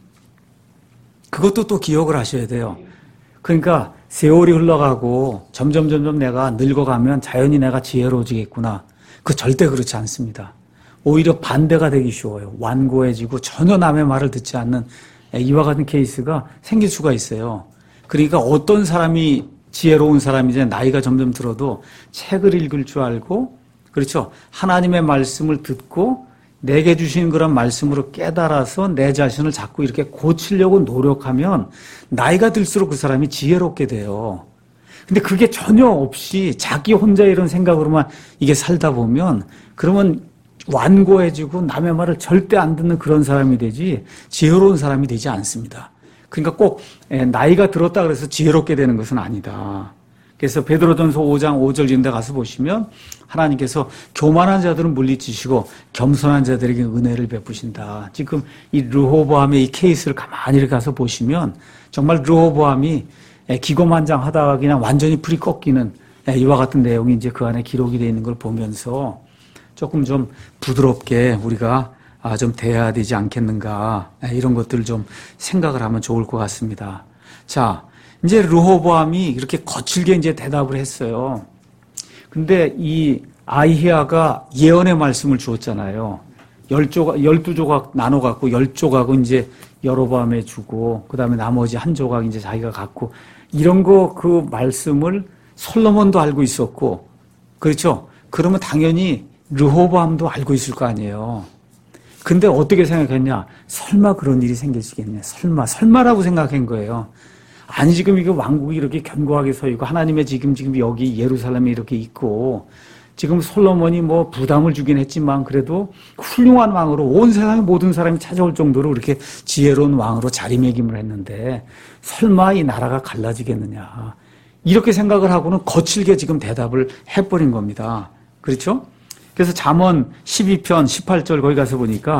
그것도 또 기억을 하셔야 돼요. 그러니까 세월이 흘러가고 점점 점점 내가 늙어가면 자연히 내가 지혜로워지겠구나. 그 절대 그렇지 않습니다. 오히려 반대가 되기 쉬워요. 완고해지고 전혀 남의 말을 듣지 않는 이와 같은 케이스가 생길 수가 있어요. 그러니까 어떤 사람이 지혜로운 사람이지 나이가 점점 들어도 책을 읽을 줄 알고 그렇죠. 하나님의 말씀을 듣고 내게 주신 그런 말씀으로 깨달아서 내 자신을 자꾸 이렇게 고치려고 노력하면 나이가 들수록 그 사람이 지혜롭게 돼요. 근데 그게 전혀 없이 자기 혼자 이런 생각으로만 이게 살다 보면 그러면 완고해지고 남의 말을 절대 안 듣는 그런 사람이 되지 지혜로운 사람이 되지 않습니다. 그러니까 꼭 나이가 들었다 그래서 지혜롭게 되는 것은 아니다. 그래서 베드로전서 오 장 오 절 이런 데 가서 보시면 하나님께서 교만한 자들은 물리치시고 겸손한 자들에게 은혜를 베푸신다. 지금 이 르호보암의 이 케이스를 가만히 이렇게 가서 보시면 정말 르호보암이 기고만장하다가 그냥 완전히 불이 꺾이는 이와 같은 내용이 이제 그 안에 기록이 되어 있는 걸 보면서 조금 좀 부드럽게 우리가 좀 대해야 되지 않겠는가 이런 것들을 좀 생각을 하면 좋을 것 같습니다. 자, 이제 르호보암이 이렇게 거칠게 이제 대답을 했어요. 근데 이 아히야가 예언의 말씀을 주었잖아요. 열 조각, 열두 조각 나눠갖고 열 조각은 이제 여로보암에 주고, 그 다음에 나머지 한 조각 이제 자기가 갖고, 이런 거 그 말씀을 솔로몬도 알고 있었고, 그렇죠? 그러면 당연히 르호보암도 알고 있을 거 아니에요. 근데 어떻게 생각했냐? 설마 그런 일이 생기시겠냐? 설마, 설마라고 생각한 거예요. 아니, 지금 이게 왕국이 이렇게 견고하게 서 있고, 하나님의 지금, 지금 여기 예루살렘에 이렇게 있고, 지금 솔로몬이 뭐 부담을 주긴 했지만, 그래도 훌륭한 왕으로 온 세상의 모든 사람이 찾아올 정도로 이렇게 지혜로운 왕으로 자리매김을 했는데, 설마 이 나라가 갈라지겠느냐. 이렇게 생각을 하고는 거칠게 지금 대답을 해버린 겁니다. 그렇죠? 그래서 잠언 십이 편 십팔 절 거기 가서 보니까,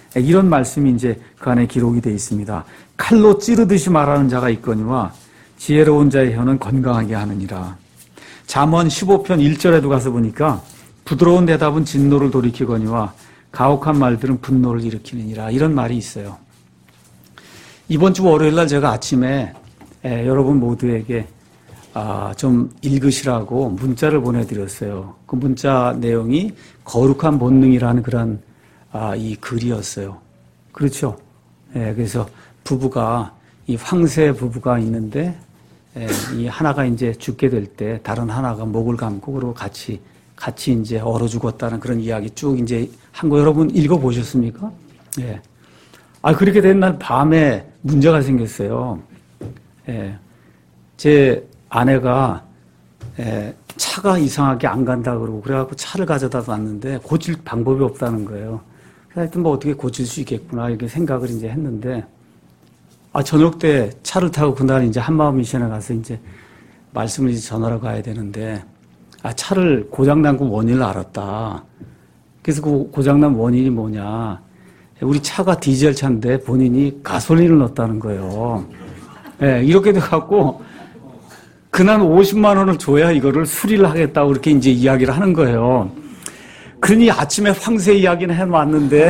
이런 말씀이 이제 그 안에 기록이 되어 있습니다. 칼로 찌르듯이 말하는 자가 있거니와 지혜로운 자의 혀는 건강하게 하느니라. 잠언 십오 편 일 절에도 가서 보니까 부드러운 대답은 진노를 돌이키거니와 가혹한 말들은 분노를 일으키느니라. 이런 말이 있어요. 이번 주 월요일 날 제가 아침에 에, 여러분 모두에게 아, 좀 읽으시라고 문자를 보내드렸어요. 그 문자 내용이 거룩한 본능이라는 그런 아, 이 글이었어요. 그렇죠? 예, 그래서 부부가 이 황새 부부가 있는데 예, 이 하나가 이제 죽게 될 때 다른 하나가 목을 감고 그리고 같이 같이 이제 얼어 죽었다는 그런 이야기 쭉 이제 한 거 여러분 읽어 보셨습니까? 예. 아 그렇게 된 날 밤에 문제가 생겼어요. 예. 제 아내가 예, 차가 이상하게 안 간다 그러고 그래갖고 차를 가져다 놨는데 고칠 방법이 없다는 거예요. 하여튼 뭐 어떻게 고칠 수 있겠구나 이렇게 생각을 이제 했는데 아 저녁 때 차를 타고 그날 이제 한마음 미션에 가서 이제 말씀을 이제 전하러 가야 되는데 아 차를 고장난 그 원인을 알았다. 그래서 그 고장난 원인이 뭐냐? 우리 차가 디젤 차인데 본인이 가솔린을 넣었다는 거예요. 예, 이렇게 돼갖고 그날 오십만 원을 줘야 이거를 수리를 하겠다고 이렇게 이제 이야기를 하는 거예요. 그러니 아침에 황새 이야기는 해놨는데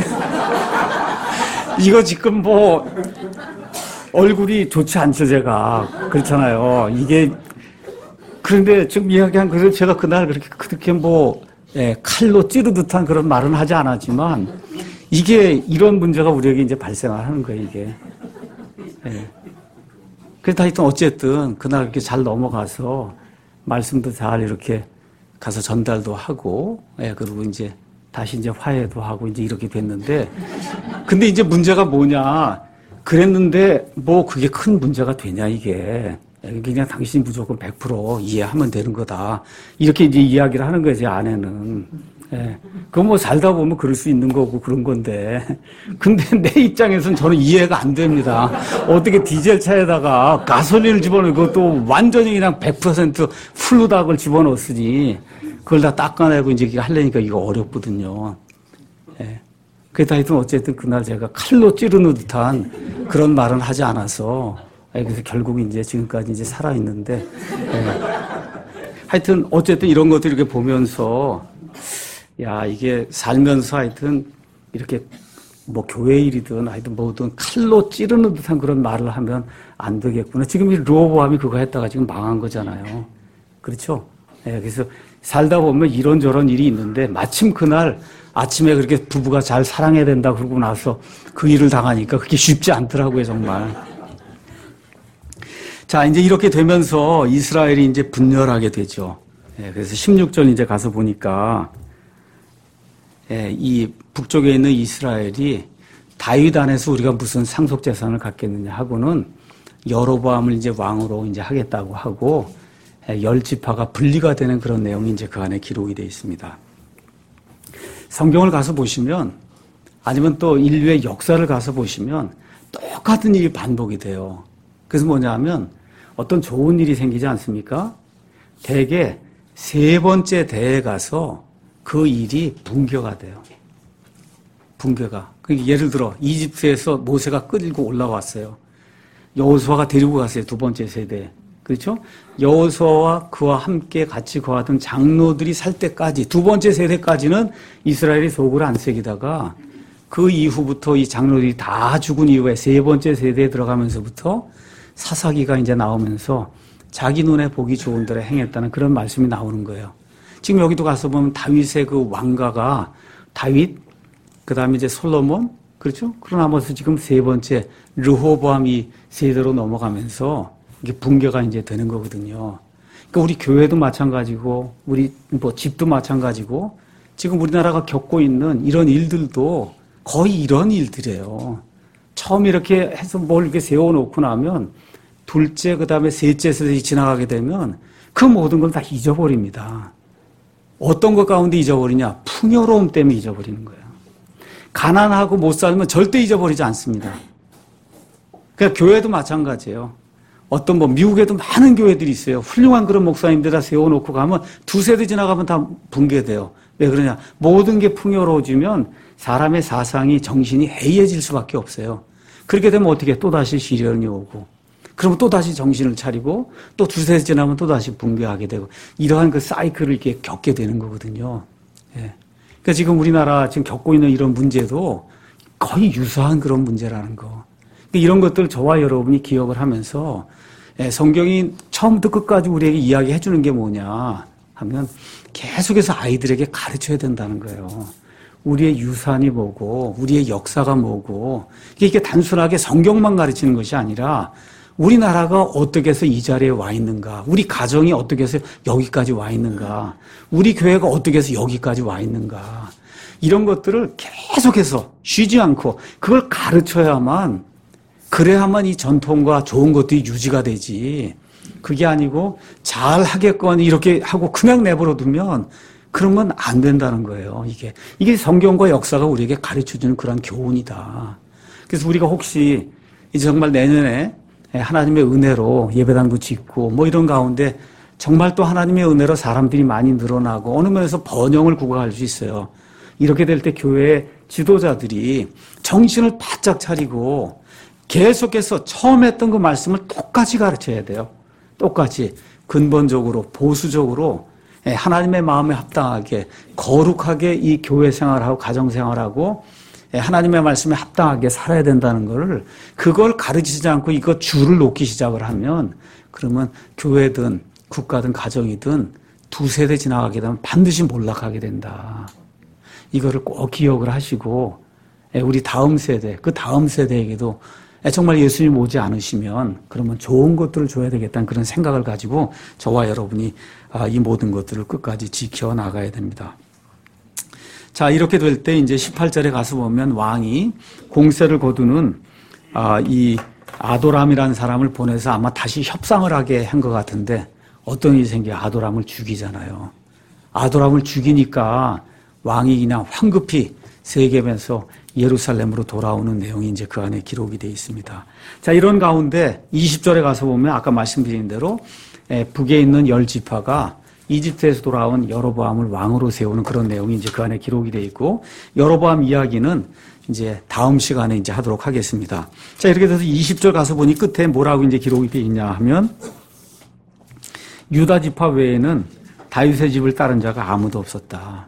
이거 지금 뭐 얼굴이 좋지 않죠 제가 그렇잖아요. 이게 그런데 지금 이야기한 그래서 제가 그날 그렇게 그렇게 뭐 예, 칼로 찌르듯한 그런 말은 하지 않았지만 이게 이런 문제가 우리에게 이제 발생을 하는 거예요 이게. 예. 그래서 하여튼 어쨌든 그날 이렇게 잘 넘어가서 말씀도 잘 이렇게 가서 전달도 하고, 예, 그리고 이제 다시 이제 화해도 하고 이제 이렇게 됐는데, 근데 이제 문제가 뭐냐, 그랬는데 뭐 그게 큰 문제가 되냐 이게. 그냥 당신이 무조건 백 퍼센트 이해하면 되는 거다. 이렇게 이제 이야기를 하는 거예요, 제 아내는. 예. 그 뭐 살다 보면 그럴 수 있는 거고 그런 건데. 근데 내 입장에서는 저는 이해가 안 됩니다. 어떻게 디젤 차에다가 가솔린을 집어넣고 또 완전히 그냥 백 퍼센트 플루닥을 집어넣었으니 그걸 다 닦아내고 이제 하려니까 이거 어렵거든요. 예. 그래도 하여튼 어쨌든 그날 제가 칼로 찌르는 듯한 그런 말은 하지 않아서 예. 그래서 결국 이제 지금까지 이제 살아있는데. 예. 하여튼 어쨌든 이런 것들 이렇게 보면서 야, 이게 살면서 하여튼 이렇게 뭐 교회 일이든 하여튼 뭐든 칼로 찌르는 듯한 그런 말을 하면 안 되겠구나. 지금 이 르호보암이 그거 했다가 지금 망한 거잖아요. 그렇죠? 예, 그래서 살다 보면 이런저런 일이 있는데 마침 그날 아침에 그렇게 부부가 잘 사랑해야 된다 그러고 나서 그 일을 당하니까 그게 쉽지 않더라고요, 정말. 자, 이제 이렇게 되면서 이스라엘이 이제 분열하게 되죠. 예, 그래서 십육 절 이제 가서 보니까 예, 이 북쪽에 있는 이스라엘이 다윗 안에서 우리가 무슨 상속 재산을 갖겠느냐 하고는 여로보암을 이제 왕으로 이제 하겠다고 하고 예, 열 지파가 분리가 되는 그런 내용이 이제 그 안에 기록이 되어 있습니다. 성경을 가서 보시면 아니면 또 인류의 역사를 가서 보시면 똑같은 일이 반복이 돼요. 그래서 뭐냐면 어떤 좋은 일이 생기지 않습니까? 대개 세 번째 대에 가서 그 일이 붕괴가 돼요. 붕괴가. 예를 들어 이집트에서 모세가 끌고 올라왔어요. 여호수아가 데리고 갔어요. 두 번째 세대. 그렇죠? 여호수아와 그와 함께 같이 거하던 장로들이 살 때까지 두 번째 세대까지는 이스라엘이 속을 안 새기다가 그 이후부터 이 장로들이 다 죽은 이후에 세 번째 세대에 들어가면서부터 사사기가 이제 나오면서 자기 눈에 보기 좋은 대로 행했다는 그런 말씀이 나오는 거예요. 지금 여기도 가서 보면 다윗의 그 왕가가 다윗, 그 다음에 이제 솔로몬, 그렇죠? 그러나면서 지금 세 번째 르호보암이 세대로 넘어가면서 이게 붕괴가 이제 되는 거거든요. 그러니까 우리 교회도 마찬가지고, 우리 뭐 집도 마찬가지고, 지금 우리나라가 겪고 있는 이런 일들도 거의 이런 일들이에요. 처음 이렇게 해서 뭘 이렇게 세워놓고 나면 둘째, 그 다음에 셋째 세대에 지나가게 되면 그 모든 걸 다 잊어버립니다. 어떤 것 가운데 잊어버리냐? 풍요로움 때문에 잊어버리는 거예요. 가난하고 못 살면 절대 잊어버리지 않습니다. 그러니까 교회도 마찬가지예요. 어떤 뭐 미국에도 많은 교회들이 있어요. 훌륭한 그런 목사님들 다 세워놓고 가면 두세대 지나가면 다 붕괴돼요. 왜 그러냐? 모든 게 풍요로워지면 사람의 사상이 정신이 해이해질 수밖에 없어요. 그렇게 되면 어떻게 또다시 시련이 오고 그러면 또다시 정신을 차리고 또 두세 지나면 또다시 붕괴하게 되고 이러한 그 사이클을 이렇게 겪게 되는 거거든요. 예. 그러니까 지금 우리나라 지금 겪고 있는 이런 문제도 거의 유사한 그런 문제라는 거. 그러니까 이런 것들 저와 여러분이 기억을 하면서 예, 성경이 처음부터 끝까지 우리에게 이야기해 주는 게 뭐냐 하면 계속해서 아이들에게 가르쳐야 된다는 거예요. 우리의 유산이 뭐고 우리의 역사가 뭐고 이게 단순하게 성경만 가르치는 것이 아니라 우리나라가 어떻게 해서 이 자리에 와 있는가, 우리 가정이 어떻게 해서 여기까지 와 있는가, 우리 교회가 어떻게 해서 여기까지 와 있는가, 이런 것들을 계속해서 쉬지 않고 그걸 가르쳐야만, 그래야만 이 전통과 좋은 것들이 유지가 되지. 그게 아니고 잘 하겠거니 이렇게 하고 그냥 내버려 두면 그러면 안 된다는 거예요. 이게 이게 성경과 역사가 우리에게 가르쳐주는 그런 교훈이다. 그래서 우리가 혹시 이제 정말 내년에 하나님의 은혜로 예배당도 짓고 뭐 이런 가운데 정말 또 하나님의 은혜로 사람들이 많이 늘어나고 어느 면에서 번영을 구가할 수 있어요. 이렇게 될 때 교회의 지도자들이 정신을 바짝 차리고 계속해서 처음 했던 그 말씀을 똑같이 가르쳐야 돼요. 똑같이 근본적으로 보수적으로 하나님의 마음에 합당하게 거룩하게 이 교회 생활하고 가정 생활하고 하나님의 말씀에 합당하게 살아야 된다는 것을 그걸 가르치지 않고 이거 줄을 놓기 시작을 하면 그러면 교회든 국가든 가정이든 두세 대 지나가게 되면 반드시 몰락하게 된다. 이거를 꼭 기억을 하시고 우리 다음 세대, 그 다음 세대에게도 정말 예수님 오지 않으시면 그러면 좋은 것들을 줘야 되겠다는 그런 생각을 가지고 저와 여러분이 이 모든 것들을 끝까지 지켜나가야 됩니다. 자, 이렇게 될 때 이제 십팔 절에 가서 보면 왕이 공세를 거두는 이 아도람이라는 사람을 보내서 아마 다시 협상을 하게 한 것 같은데 어떤 일이 생겨 아도람을 죽이잖아요. 아도람을 죽이니까 왕이 그냥 황급히 세겜에서 예루살렘으로 돌아오는 내용이 이제 그 안에 기록이 되어 있습니다. 자, 이런 가운데 이십 절에 가서 보면 아까 말씀드린 대로 북에 있는 열 지파가 이집트에서 돌아온 여로보암을 왕으로 세우는 그런 내용이 이제 그 안에 기록이 되어 있고 여로보암 이야기는 이제 다음 시간에 이제 하도록 하겠습니다. 자, 이렇게 돼서 이십 절 가서 보니 끝에 뭐라고 이제 기록이 되어 있냐 하면 유다 지파 외에는 다윗의 집을 따른 자가 아무도 없었다.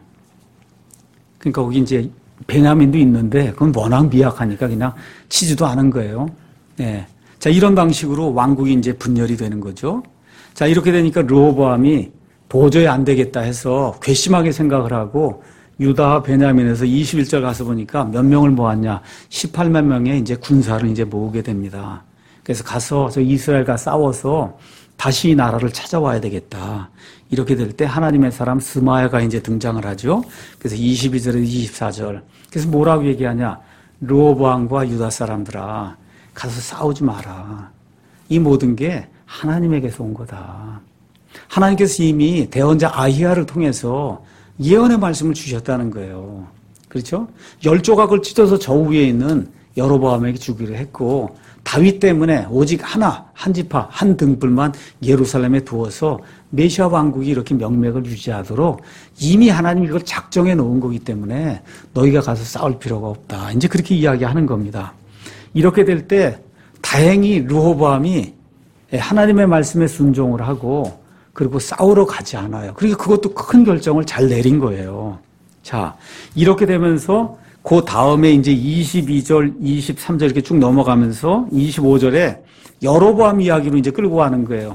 그러니까 거기 이제 베냐민도 있는데 그건 워낙 미약하니까 그냥 치지도 않은 거예요. 네. 자, 이런 방식으로 왕국이 이제 분열이 되는 거죠. 자, 이렇게 되니까 르호보암이 도저히 안 되겠다 해서 괘씸하게 생각을 하고 유다와 베냐민에서 이십일 절 가서 보니까 몇 명을 모았냐? 십팔만 명의 이제 군사를 이제 모으게 됩니다. 그래서 가서 저 이스라엘과 싸워서 다시 이 나라를 찾아와야 되겠다. 이렇게 될 때 하나님의 사람 스마야가 이제 등장을 하죠. 그래서 이십이 절에서 이십사 절. 그래서 뭐라고 얘기하냐? 르호보암과 유다 사람들아, 가서 싸우지 마라. 이 모든 게 하나님에게서 온 거다. 하나님께서 이미 대언자 아히야를 통해서 예언의 말씀을 주셨다는 거예요. 그렇죠? 열 조각을 찢어서 저 위에 있는 여로보암에게 주기로 했고 다윗 때문에 오직 하나, 한 지파, 한 등불만 예루살렘에 두어서 메시아 왕국이 이렇게 명맥을 유지하도록 이미 하나님이 이걸 작정해 놓은 거기 때문에 너희가 가서 싸울 필요가 없다. 이제 그렇게 이야기하는 겁니다. 이렇게 될 때 다행히 르호보암이 하나님의 말씀에 순종을 하고 그리고 싸우러 가지 않아요. 그러니까 그것도 큰 결정을 잘 내린 거예요. 자, 이렇게 되면서 그 다음에 이제 이십이 절, 이십삼 절 이렇게 쭉 넘어가면서 이십오 절에 여로보암 이야기로 이제 끌고 가는 거예요.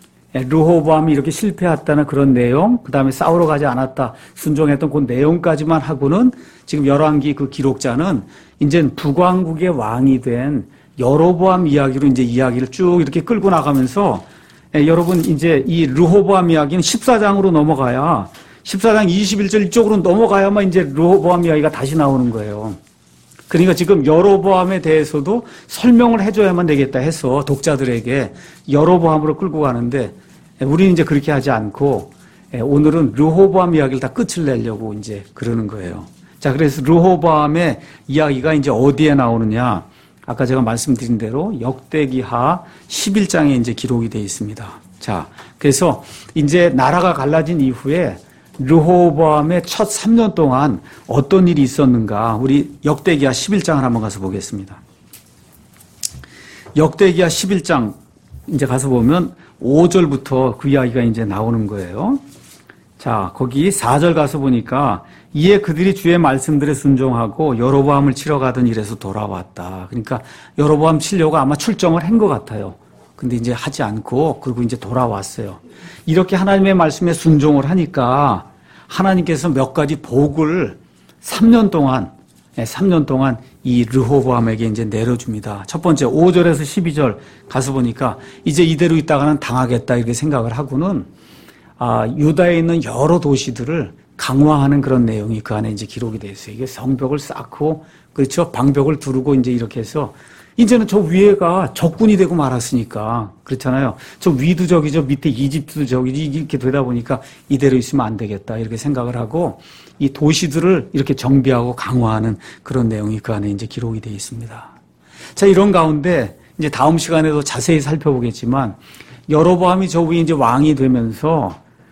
르호보암이 이렇게 실패했다는 그런 내용, 그 다음에 싸우러 가지 않았다, 순종했던 그 내용까지만 하고는 지금 열왕기 그 기록자는 이제 북왕국의 왕이 된 여로보암 이야기로 이제 이야기를 쭉 이렇게 끌고 나가면서 예, 여러분 이제 이 르호보암 이야기는 십사 장으로 넘어가야 십사 장 이십일 절 이쪽으로 넘어가야만 이제 르호보암 이야기가 다시 나오는 거예요. 그러니까 지금 여로보암에 대해서도 설명을 해줘야만 되겠다 해서 독자들에게 여로보암으로 끌고 가는데 우리는 이제 그렇게 하지 않고 오늘은 르호보암 이야기를 다 끝을 내려고 이제 그러는 거예요. 자, 그래서 르호보암의 이야기가 이제 어디에 나오느냐? 아까 제가 말씀드린 대로 역대기하 십일 장에 이제 기록이 되어 있습니다. 자, 그래서 이제 나라가 갈라진 이후에 르호보암의 첫 삼 년 동안 어떤 일이 있었는가? 우리 역대기야 십일 장을 한번 가서 보겠습니다. 역대기야 십일 장 이제 가서 보면 오 절부터 그 이야기가 이제 나오는 거예요. 자, 거기 사 절 가서 보니까 이에 그들이 주의 말씀들에 순종하고 여로보암을 치러 가던 일에서 돌아왔다. 그러니까 여로보암 치려고 아마 출정을 한 것 같아요. 근데 이제 하지 않고 그리고 이제 돌아왔어요. 이렇게 하나님의 말씀에 순종을 하니까 하나님께서 몇 가지 복을 삼 년 동안 삼 년 동안 이 르호보암에게 이제 내려줍니다. 첫 번째 오 절에서 십이 절 가서 보니까 이제 이대로 있다가는 당하겠다 이렇게 생각을 하고는 아, 유다에 있는 여러 도시들을 강화하는 그런 내용이 그 안에 이제 기록이 되어 있어요. 이게 성벽을 쌓고 그렇죠. 방벽을 두르고 이제 이렇게 해서 이제는 저 위에가 적군이 되고 말았으니까 그렇잖아요. 저 위도 적이죠. 밑에 이집트도 적이지 이렇게 되다 보니까 이대로 있으면 안 되겠다 이렇게 생각을 하고 이 도시들을 이렇게 정비하고 강화하는 그런 내용이 그 안에 이제 기록이 되어 있습니다. 자, 이런 가운데 이제 다음 시간에도 자세히 살펴보겠지만 여로보암이 저 위에 이제 왕이 되면서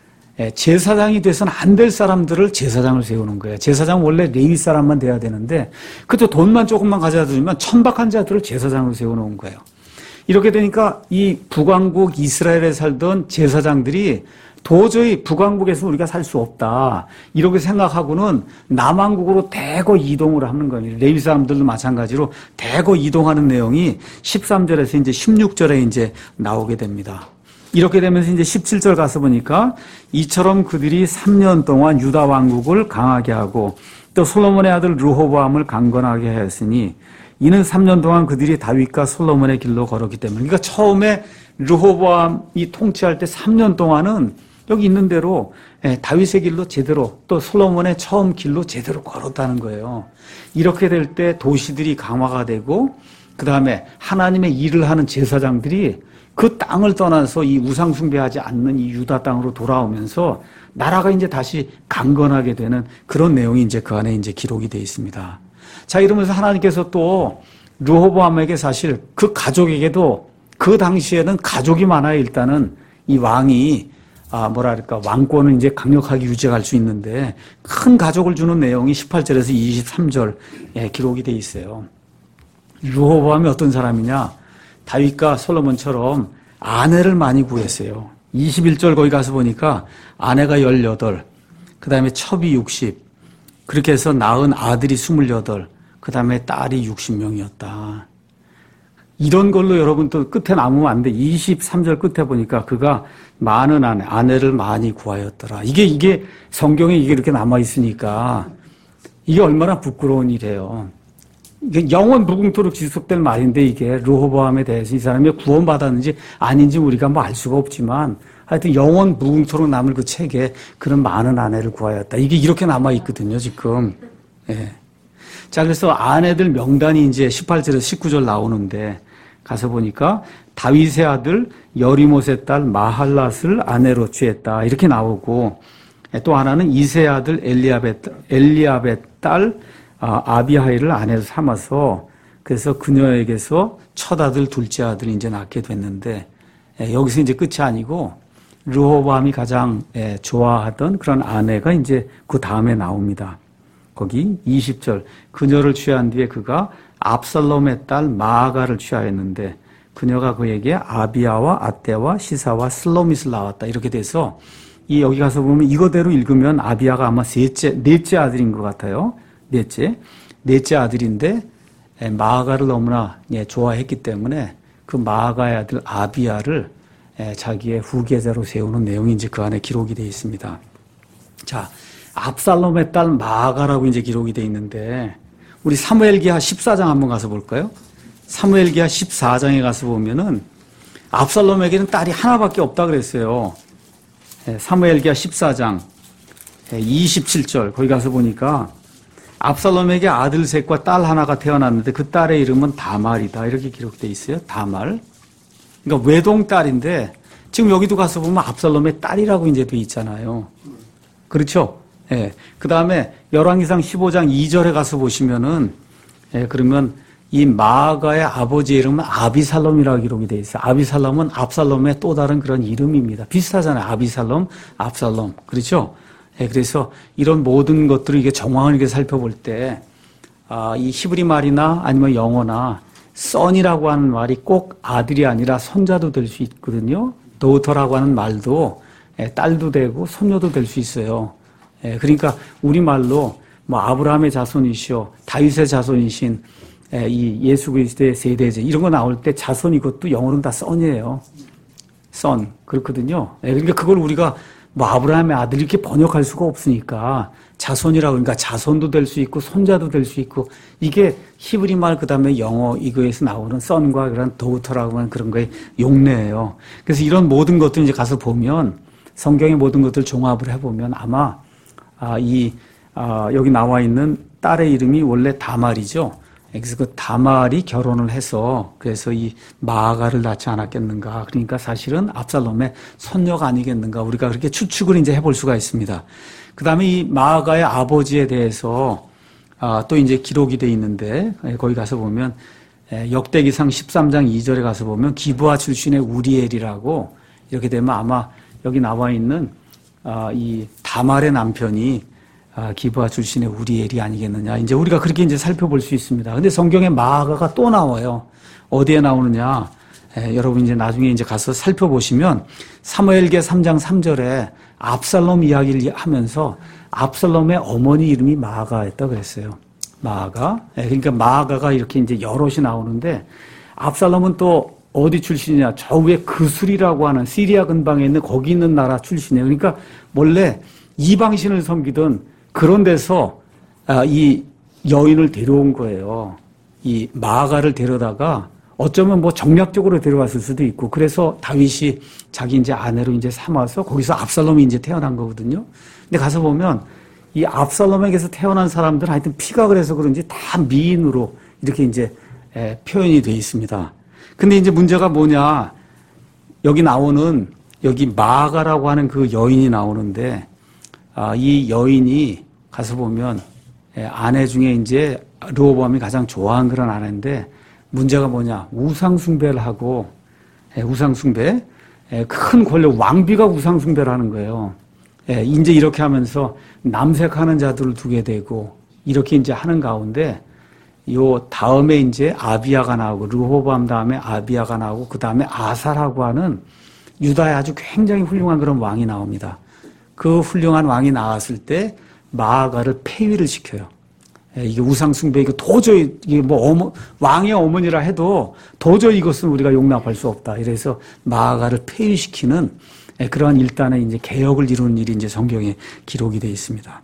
제사장이 돼서는 안 될 사람들을 제사장을 세우는 거예요. 제사장은 원래 레위 사람만 돼야 되는데 그것도 돈만 조금만 가져다 주면 천박한 자들을 제사장으로 세워놓은 거예요. 이렇게 되니까 이 북왕국 이스라엘에 살던 제사장들이 도저히 북왕국에서 우리가 살 수 없다 이렇게 생각하고는 남왕국으로 대거 이동을 하는 거예요. 레위 사람들도 마찬가지로 대거 이동하는 내용이 십삼 절에서 이제 십육 절에 이제 나오게 됩니다. 이렇게 되면서 이제 십칠 절 가서 보니까 이처럼 그들이 삼 년 동안 유다 왕국을 강하게 하고 또 솔로몬의 아들 르호보암을 강건하게 하였으니 이는 삼 년 동안 그들이 다윗과 솔로몬의 길로 걸었기 때문에 그러니까 처음에 르호보암이 통치할 때 삼 년 동안은 여기 있는 대로 다윗의 길로 제대로 또 솔로몬의 처음 길로 제대로 걸었다는 거예요. 이렇게 될 때 도시들이 강화가 되고 그 다음에 하나님의 일을 하는 제사장들이 그 땅을 떠나서 이 우상 숭배하지 않는 이 유다 땅으로 돌아오면서 나라가 이제 다시 강건하게 되는 그런 내용이 이제 그 안에 이제 기록이 되어 있습니다. 자, 이러면서 하나님께서 또 르호보암에게 사실 그 가족에게도 그 당시에는 가족이 많아야 일단은 이 왕이 아, 뭐랄까, 왕권을 이제 강력하게 유지할 수 있는데 큰 가족을 주는 내용이 십팔 절에서 이십삼 절에 기록이 되어 있어요. 르호보암이 어떤 사람이냐? 다윗과 솔로몬처럼 아내를 많이 구했어요. 이십일 절 거기 가서 보니까 아내가 열여덟, 그 다음에 첩이 육십, 그렇게 해서 낳은 아들이 이십팔, 그 다음에 딸이 육십 명이었다. 이런 걸로 여러분 또 끝에 남으면 안 돼. 이십삼 절 끝에 보니까 그가 많은 아내, 아내를 많이 구하였더라. 이게, 이게 성경에 이게 이렇게 남아있으니까 이게 얼마나 부끄러운 일이에요. 이게 영원 무궁토록 지속될 말인데 이게 르호보암에 대해서 이 사람이 구원받았는지 아닌지 우리가 뭐 알 수가 없지만 하여튼 영원 무궁토록 남을 그 책에 그런 많은 아내를 구하였다. 이게 이렇게 남아있거든요, 지금. 예. 자, 그래서 아내들 명단이 이제 십팔 절에서 십구 절 나오는데 가서 보니까 다윗의 아들 여리못의 딸 마할랏을 아내로 취했다. 이렇게 나오고 또 하나는 이새의 아들 엘리압의, 엘리압의 딸 아비하일을 아내로 삼아서 그래서 그녀에게서 첫 아들, 둘째 아들이 이제 낳게 됐는데 여기서 이제 끝이 아니고 르호보암이 가장 좋아하던 그런 아내가 이제 그 다음에 나옵니다. 거기 이십 절 그녀를 취한 뒤에 그가 압살롬의 딸 마아가를 취하였는데 그녀가 그에게 아비야와 아떼와 시사와 슬로밋을 낳았다. 이렇게 돼서 이 여기 가서 보면 이거대로 읽으면 아비야가 아마 셋째, 넷째 아들인 것 같아요. 넷째, 넷째 아들인데 마아가를 너무나 좋아했기 때문에 그 마아가의 아들 아비야를 자기의 후계자로 세우는 내용이 이제 그 안에 기록이 되어 있습니다. 자, 압살롬의 딸 마아가라고 이제 기록이 되어 있는데 우리 사무엘기하 십사 장 한번 가서 볼까요? 사무엘기하 십사 장에 가서 보면은 압살롬에게는 딸이 하나밖에 없다 그랬어요. 사무엘기하 십사 장 이십칠 절 거기 가서 보니까 압살롬에게 아들 셋과 딸 하나가 태어났는데 그 딸의 이름은 다말이다. 이렇게 기록되어 있어요. 다말. 그러니까 외동딸인데 지금 여기도 가서 보면 압살롬의 딸이라고 이제 돼 있잖아요. 그렇죠? 예. 그 다음에 열왕기상 십오 장 이 절에 가서 보시면은, 예, 그러면 이 마아가의 아버지의 이름은 아비살롬이라고 기록이 되어 있어요. 아비살롬은 압살롬의 또 다른 그런 이름입니다. 비슷하잖아요. 아비살롬, 압살롬. 그렇죠? 예, 그래서 이런 모든 것들을 이게 정황을 이렇게 살펴볼 때, 아, 이 히브리 말이나 아니면 영어나 son이라고 하는 말이 꼭 아들이 아니라 손자도 될 수 있거든요. daughter라고 하는 말도 예, 딸도 되고 손녀도 될 수 있어요. 예, 그러니까 우리말로 뭐 아브라함의 자손이시오, 다윗의 자손이신 예, 이 예수 그리스도의 세대제 이런 거 나올 때 자손 이것도 영어로는 다 son이에요. son 그렇거든요. 예, 그러니까 그걸 우리가 뭐 아브라함의 아들 이렇게 번역할 수가 없으니까 자손이라고 그러니까 자손도 될 수 있고 손자도 될 수 있고 이게 히브리 말 그다음에 영어 이거에서 나오는 son과 그런 daughter라고 하는 그런 거의 용례예요. 그래서 이런 모든 것들 이제 가서 보면 성경의 모든 것들 종합을 해보면 아마 아, 이 아, 여기 나와 있는 딸의 이름이 원래 다말이죠. 그래서 그 다말이 결혼을 해서 그래서 이 마아가를 낳지 않았겠는가. 그러니까 사실은 압살롬의 손녀가 아니겠는가. 우리가 그렇게 추측을 이제 해볼 수가 있습니다. 그 다음에 이 마아가의 아버지에 대해서 아, 또 이제 기록이 돼 있는데 거기 가서 보면 역대기상 십삼 장 이 절에 가서 보면 기브아 출신의 우리엘이라고 이렇게 되면 아마 여기 나와 있는 아, 이 다말의 남편이 아, 기브아 출신의 우리엘이 아니겠느냐. 이제 우리가 그렇게 이제 살펴볼 수 있습니다. 근데 성경에 마아가가 또 나와요. 어디에 나오느냐. 에, 여러분 이제 나중에 이제 가서 살펴보시면 사무엘기 삼 장 삼 절에 압살롬 이야기를 하면서 압살롬의 어머니 이름이 마아가였다 그랬어요. 마아가. 에, 그러니까 마아가가 이렇게 이제 여럿이 나오는데 압살롬은 또 어디 출신이냐. 저 위에 그술이라고 하는 시리아 근방에 있는 거기 있는 나라 출신이에요. 그러니까 원래 이방신을 섬기던 그런 데서 이 여인을 데려온 거예요. 이 마아가를 데려다가 어쩌면 뭐 정략적으로 데려왔을 수도 있고 그래서 다윗이 자기 이제 아내로 이제 삼아서 거기서 압살롬이 이제 태어난 거거든요. 근데 가서 보면 이 압살롬에게서 태어난 사람들은 하여튼 피가 그래서 그런지 다 미인으로 이렇게 이제 표현이 돼 있습니다. 근데 이제 문제가 뭐냐. 여기 나오는 여기 마아가라고 하는 그 여인이 나오는데 아, 이 여인이 가서 보면 아내 중에 이제 르호보암이 가장 좋아한 그런 아내인데 문제가 뭐냐 우상숭배를 하고 우상숭배 큰 권력 왕비가 우상숭배를 하는 거예요. 이제 이렇게 하면서 남색하는 자들을 두게 되고 이렇게 이제 하는 가운데 요 다음에 이제 아비야가 나오고 르호보암 다음에 아비야가 나오고 그 다음에 아사라고 하는 유다의 아주 굉장히 훌륭한 그런 왕이 나옵니다. 그 훌륭한 왕이 나왔을 때 마아가를 폐위를 시켜요. 이게 우상숭배, 이거 도저히, 이게 뭐 어머, 왕의 어머니라 해도 도저히 이것은 우리가 용납할 수 없다. 이래서 마아가를 폐위시키는 그러한 일단의 이제 개혁을 이루는 일이 이제 성경에 기록이 되어 있습니다.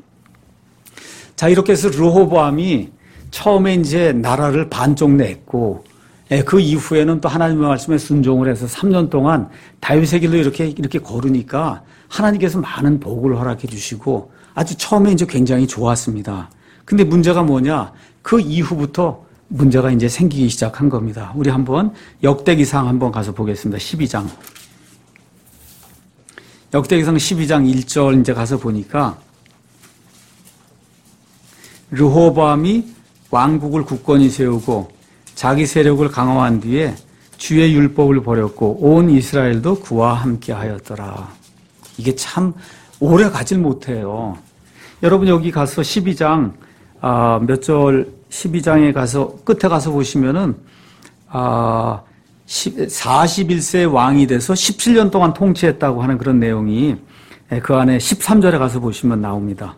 자, 이렇게 해서 르호보암이 처음에 이제 나라를 반쪽 냈고, 그 이후에는 또 하나님의 말씀에 순종을 해서 삼 년 동안 다윗의 길로 이렇게, 이렇게 걸으니까 하나님께서 많은 복을 허락해 주시고 아주 처음에 이제 굉장히 좋았습니다. 근데 문제가 뭐냐? 그 이후부터 문제가 이제 생기기 시작한 겁니다. 우리 한번 역대기상 한번 가서 보겠습니다. 십이 장. 역대기상 십이 장 일 절 이제 가서 보니까 르호보암이 왕국을 굳건히 세우고 자기 세력을 강화한 뒤에 주의 율법을 버렸고 온 이스라엘도 그와 함께 하였더라. 이게 참 오래 가질 못해요. 여러분 여기 가서 십이 장 아, 몇 절 십이 장에 가서 끝에 가서 보시면은 아, 사십일 세 왕이 돼서 십칠 년 동안 통치했다고 하는 그런 내용이 그 안에 십삼 절에 가서 보시면 나옵니다.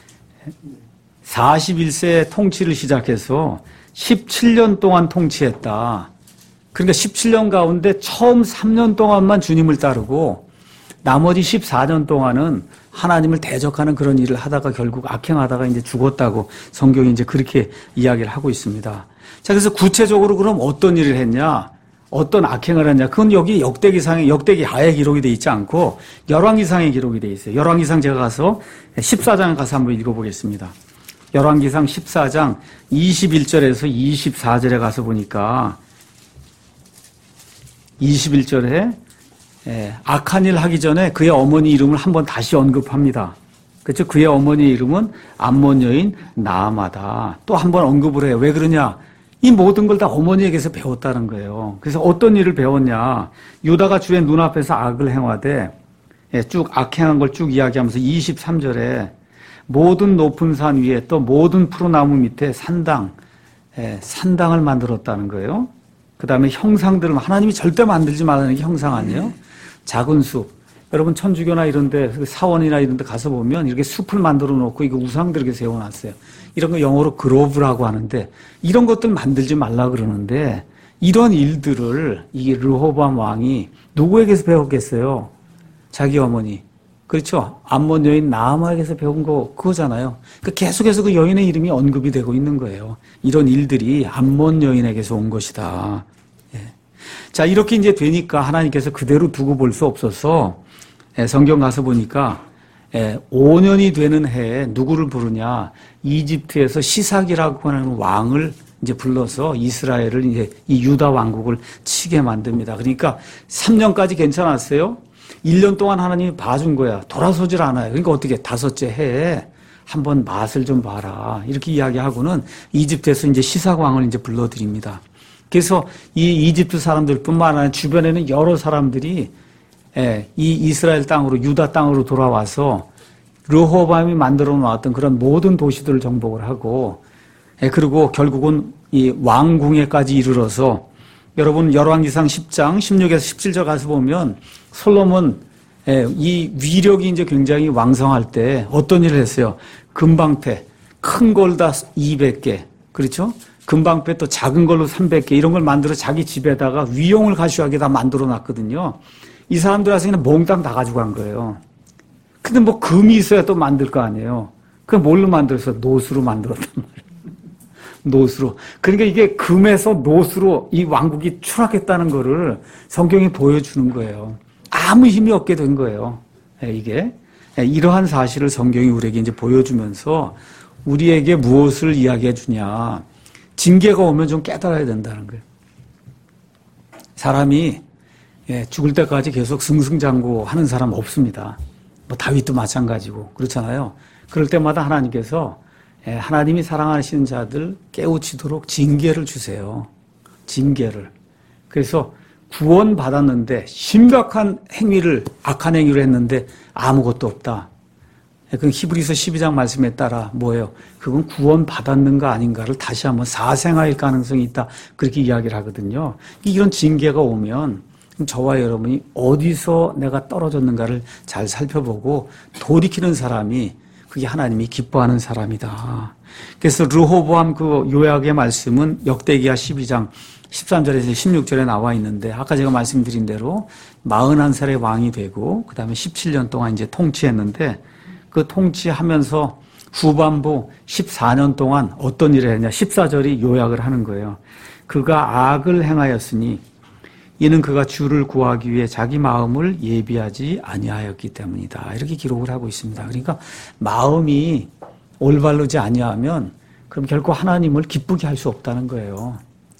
사십일 세 통치를 시작해서 십칠 년 동안 통치했다. 그러니까 십칠 년 가운데 처음 삼 년 동안만 주님을 따르고 나머지 십사 년 동안은 하나님을 대적하는 그런 일을 하다가 결국 악행하다가 이제 죽었다고 성경이 이제 그렇게 이야기를 하고 있습니다. 자, 그래서 구체적으로 그럼 어떤 일을 했냐? 어떤 악행을 했냐? 그건 여기 역대기상에, 역대기하에 기록이 되어 있지 않고 열왕기상에 기록이 되어 있어요. 열왕기상 제가 가서 십사 장 가서 한번 읽어보겠습니다. 열왕기상 십사 장 이십일 절에서 이십사 절에 가서 보니까 이십일 절에 예, 악한 일 하기 전에 그의 어머니 이름을 한번 다시 언급합니다. 그렇죠? 그의 어머니 이름은 암몬 여인 나아마다. 또 한번 언급을 해요. 왜 그러냐? 이 모든 걸 다 어머니에게서 배웠다는 거예요. 그래서 어떤 일을 배웠냐? 유다가 주의 눈앞에서 악을 행하되 예, 쭉 악행한 걸 쭉 이야기하면서 이십삼 절에 모든 높은 산 위에 또 모든 푸르나무 밑에 산당, 예, 산당을 만들었다는 거예요. 그 다음에 형상들을 하나님이 절대 만들지 말라는 게 형상 아니에요. 작은 숲. 여러분 천주교나 이런 데 사원이나 이런 데 가서 보면 이렇게 숲을 만들어 놓고 이거 우상들 이렇게 세워놨어요. 이런 거 영어로 그로브라고 하는데 이런 것들 만들지 말라 그러는데 이런 일들을 이 르호보암 왕이 누구에게서 배웠겠어요? 자기 어머니. 그렇죠. 암몬 여인 나아마에게서 배운 거 그거잖아요. 그러니까 계속해서 그 여인의 이름이 언급이 되고 있는 거예요. 이런 일들이 암몬 여인에게서 온 것이다. 예. 자, 이렇게 이제 되니까 하나님께서 그대로 두고 볼 수 없어서 예, 성경 가서 보니까 예, 오 년이 되는 해에 누구를 부르냐? 이집트에서 시삭이라고 하는 왕을 이제 불러서 이스라엘을 이제 이 유다 왕국을 치게 만듭니다. 그러니까 삼 년까지 괜찮았어요. 일 년 동안 하나님이 봐준 거야. 돌아서질 않아요. 그러니까 어떻게 다섯째 해에 한번 맛을 좀 봐라. 이렇게 이야기하고는 이집트에서 이제 시삭왕을 이제 불러드립니다. 그래서 이 이집트 사람들뿐만 아니라 주변에는 여러 사람들이 예, 이 이스라엘 땅으로 유다 땅으로 돌아와서 르호보암이 만들어 놓았던 그런 모든 도시들을 정복을 하고 예, 그리고 결국은 이 왕궁에까지 이르러서 여러분 열왕기상 십 장 십육에서 십칠 절 가서 보면 솔로몬 예, 이 위력이 이제 굉장히 왕성할 때 어떤 일을 했어요? 금방패 큰 걸 다 이백 개 그렇죠? 금방패 또 작은 걸로 삼백 개 이런 걸 만들어 자기 집에다가 위용을 가시하게 다 만들어 놨거든요. 이 사람들 와서 그냥 몽땅 다 가지고 간 거예요. 근데 뭐 금이 있어야 또 만들 거 아니에요. 그 뭘로 만들었어? 노수로 만들었단 말이에요. 노수로. 그러니까 이게 금에서 노수로 이 왕국이 추락했다는 거를 성경이 보여주는 거예요. 아무 힘이 없게 된 거예요. 이게. 이러한 사실을 성경이 우리에게 이제 보여주면서 우리에게 무엇을 이야기해 주냐. 징계가 오면 좀 깨달아야 된다는 거예요. 사람이 예, 죽을 때까지 계속 승승장구 하는 사람 없습니다. 뭐 다윗도 마찬가지고 그렇잖아요. 그럴 때마다 하나님께서 예, 하나님이 사랑하시는 자들 깨우치도록 징계를 주세요. 징계를. 그래서 구원 받았는데 심각한 행위를 악한 행위를 했는데 아무것도 없다. 그 히브리서 십이 장 말씀에 따라 뭐예요? 그건 구원 받았는가 아닌가를 다시 한번 사생할 가능성이 있다. 그렇게 이야기를 하거든요. 이런 징계가 오면 저와 여러분이 어디서 내가 떨어졌는가를 잘 살펴보고 돌이키는 사람이 그게 하나님이 기뻐하는 사람이다. 그래서 르호보암 그 요약의 말씀은 역대기야 십이 장 십삼 절에서 십육 절에 나와 있는데 아까 제가 말씀드린 대로 마흔한 살의 왕이 되고 그 다음에 십칠 년 동안 이제 통치했는데 그 통치하면서 후반부 십사 년 동안 어떤 일을 했냐 십사 절이 요약을 하는 거예요. 그가 악을 행하였으니 이는 그가 주를 구하기 위해 자기 마음을 예비하지 아니하였기 때문이다. 이렇게 기록을 하고 있습니다. 그러니까 마음이 올바르지 아니하면 그럼 결코 하나님을 기쁘게 할 수 없다는 거예요.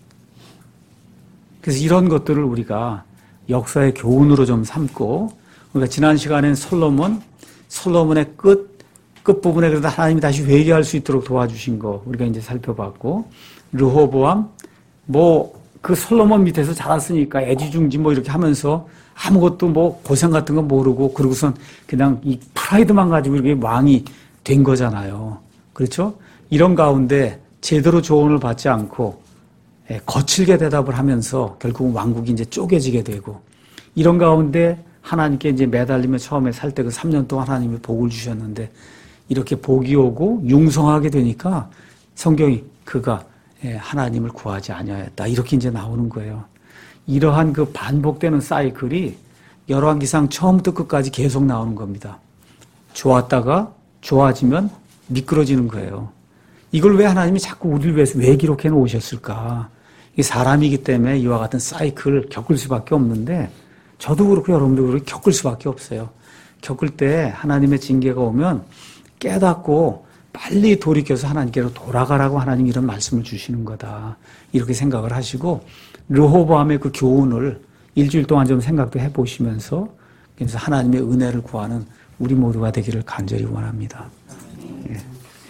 그래서 이런 것들을 우리가 역사의 교훈으로 좀 삼고 우리가 지난 시간엔 솔로몬, 솔로몬의 끝, 끝부분에 그래도 하나님이 다시 회개할 수 있도록 도와주신 거 우리가 이제 살펴봤고 르호보암, 뭐 그 솔로몬 밑에서 자랐으니까 애지중지 뭐 이렇게 하면서 아무것도 뭐 고생 같은 거 모르고 그러고선 그냥 이 프라이드만 가지고 이렇게 왕이 된 거잖아요. 그렇죠? 이런 가운데 제대로 조언을 받지 않고 거칠게 대답을 하면서 결국 왕국이 이제 쪼개지게 되고 이런 가운데 하나님께 이제 매달리며 처음에 살 때 그 삼 년 동안 하나님이 복을 주셨는데 이렇게 복이 오고 융성하게 되니까 성경이 그가 하나님을 구하지 아니하였다. 이렇게 이제 나오는 거예요. 이러한 그 반복되는 사이클이 열왕기상 처음부터 끝까지 계속 나오는 겁니다. 좋았다가 좋아지면 미끄러지는 거예요. 이걸 왜 하나님이 자꾸 우리를 위해서 왜 기록해 놓으셨을까? 이 사람이기 때문에 이와 같은 사이클을 겪을 수밖에 없는데 저도 그렇고 여러분도 그렇고 겪을 수밖에 없어요. 겪을 때 하나님의 징계가 오면 깨닫고 빨리 돌이켜서 하나님께로 돌아가라고 하나님 이런 말씀을 주시는 거다. 이렇게 생각을 하시고 르호보암의 그 교훈을 일주일 동안 좀 생각도 해보시면서 그래서 하나님의 은혜를 구하는 우리 모두가 되기를 간절히 원합니다.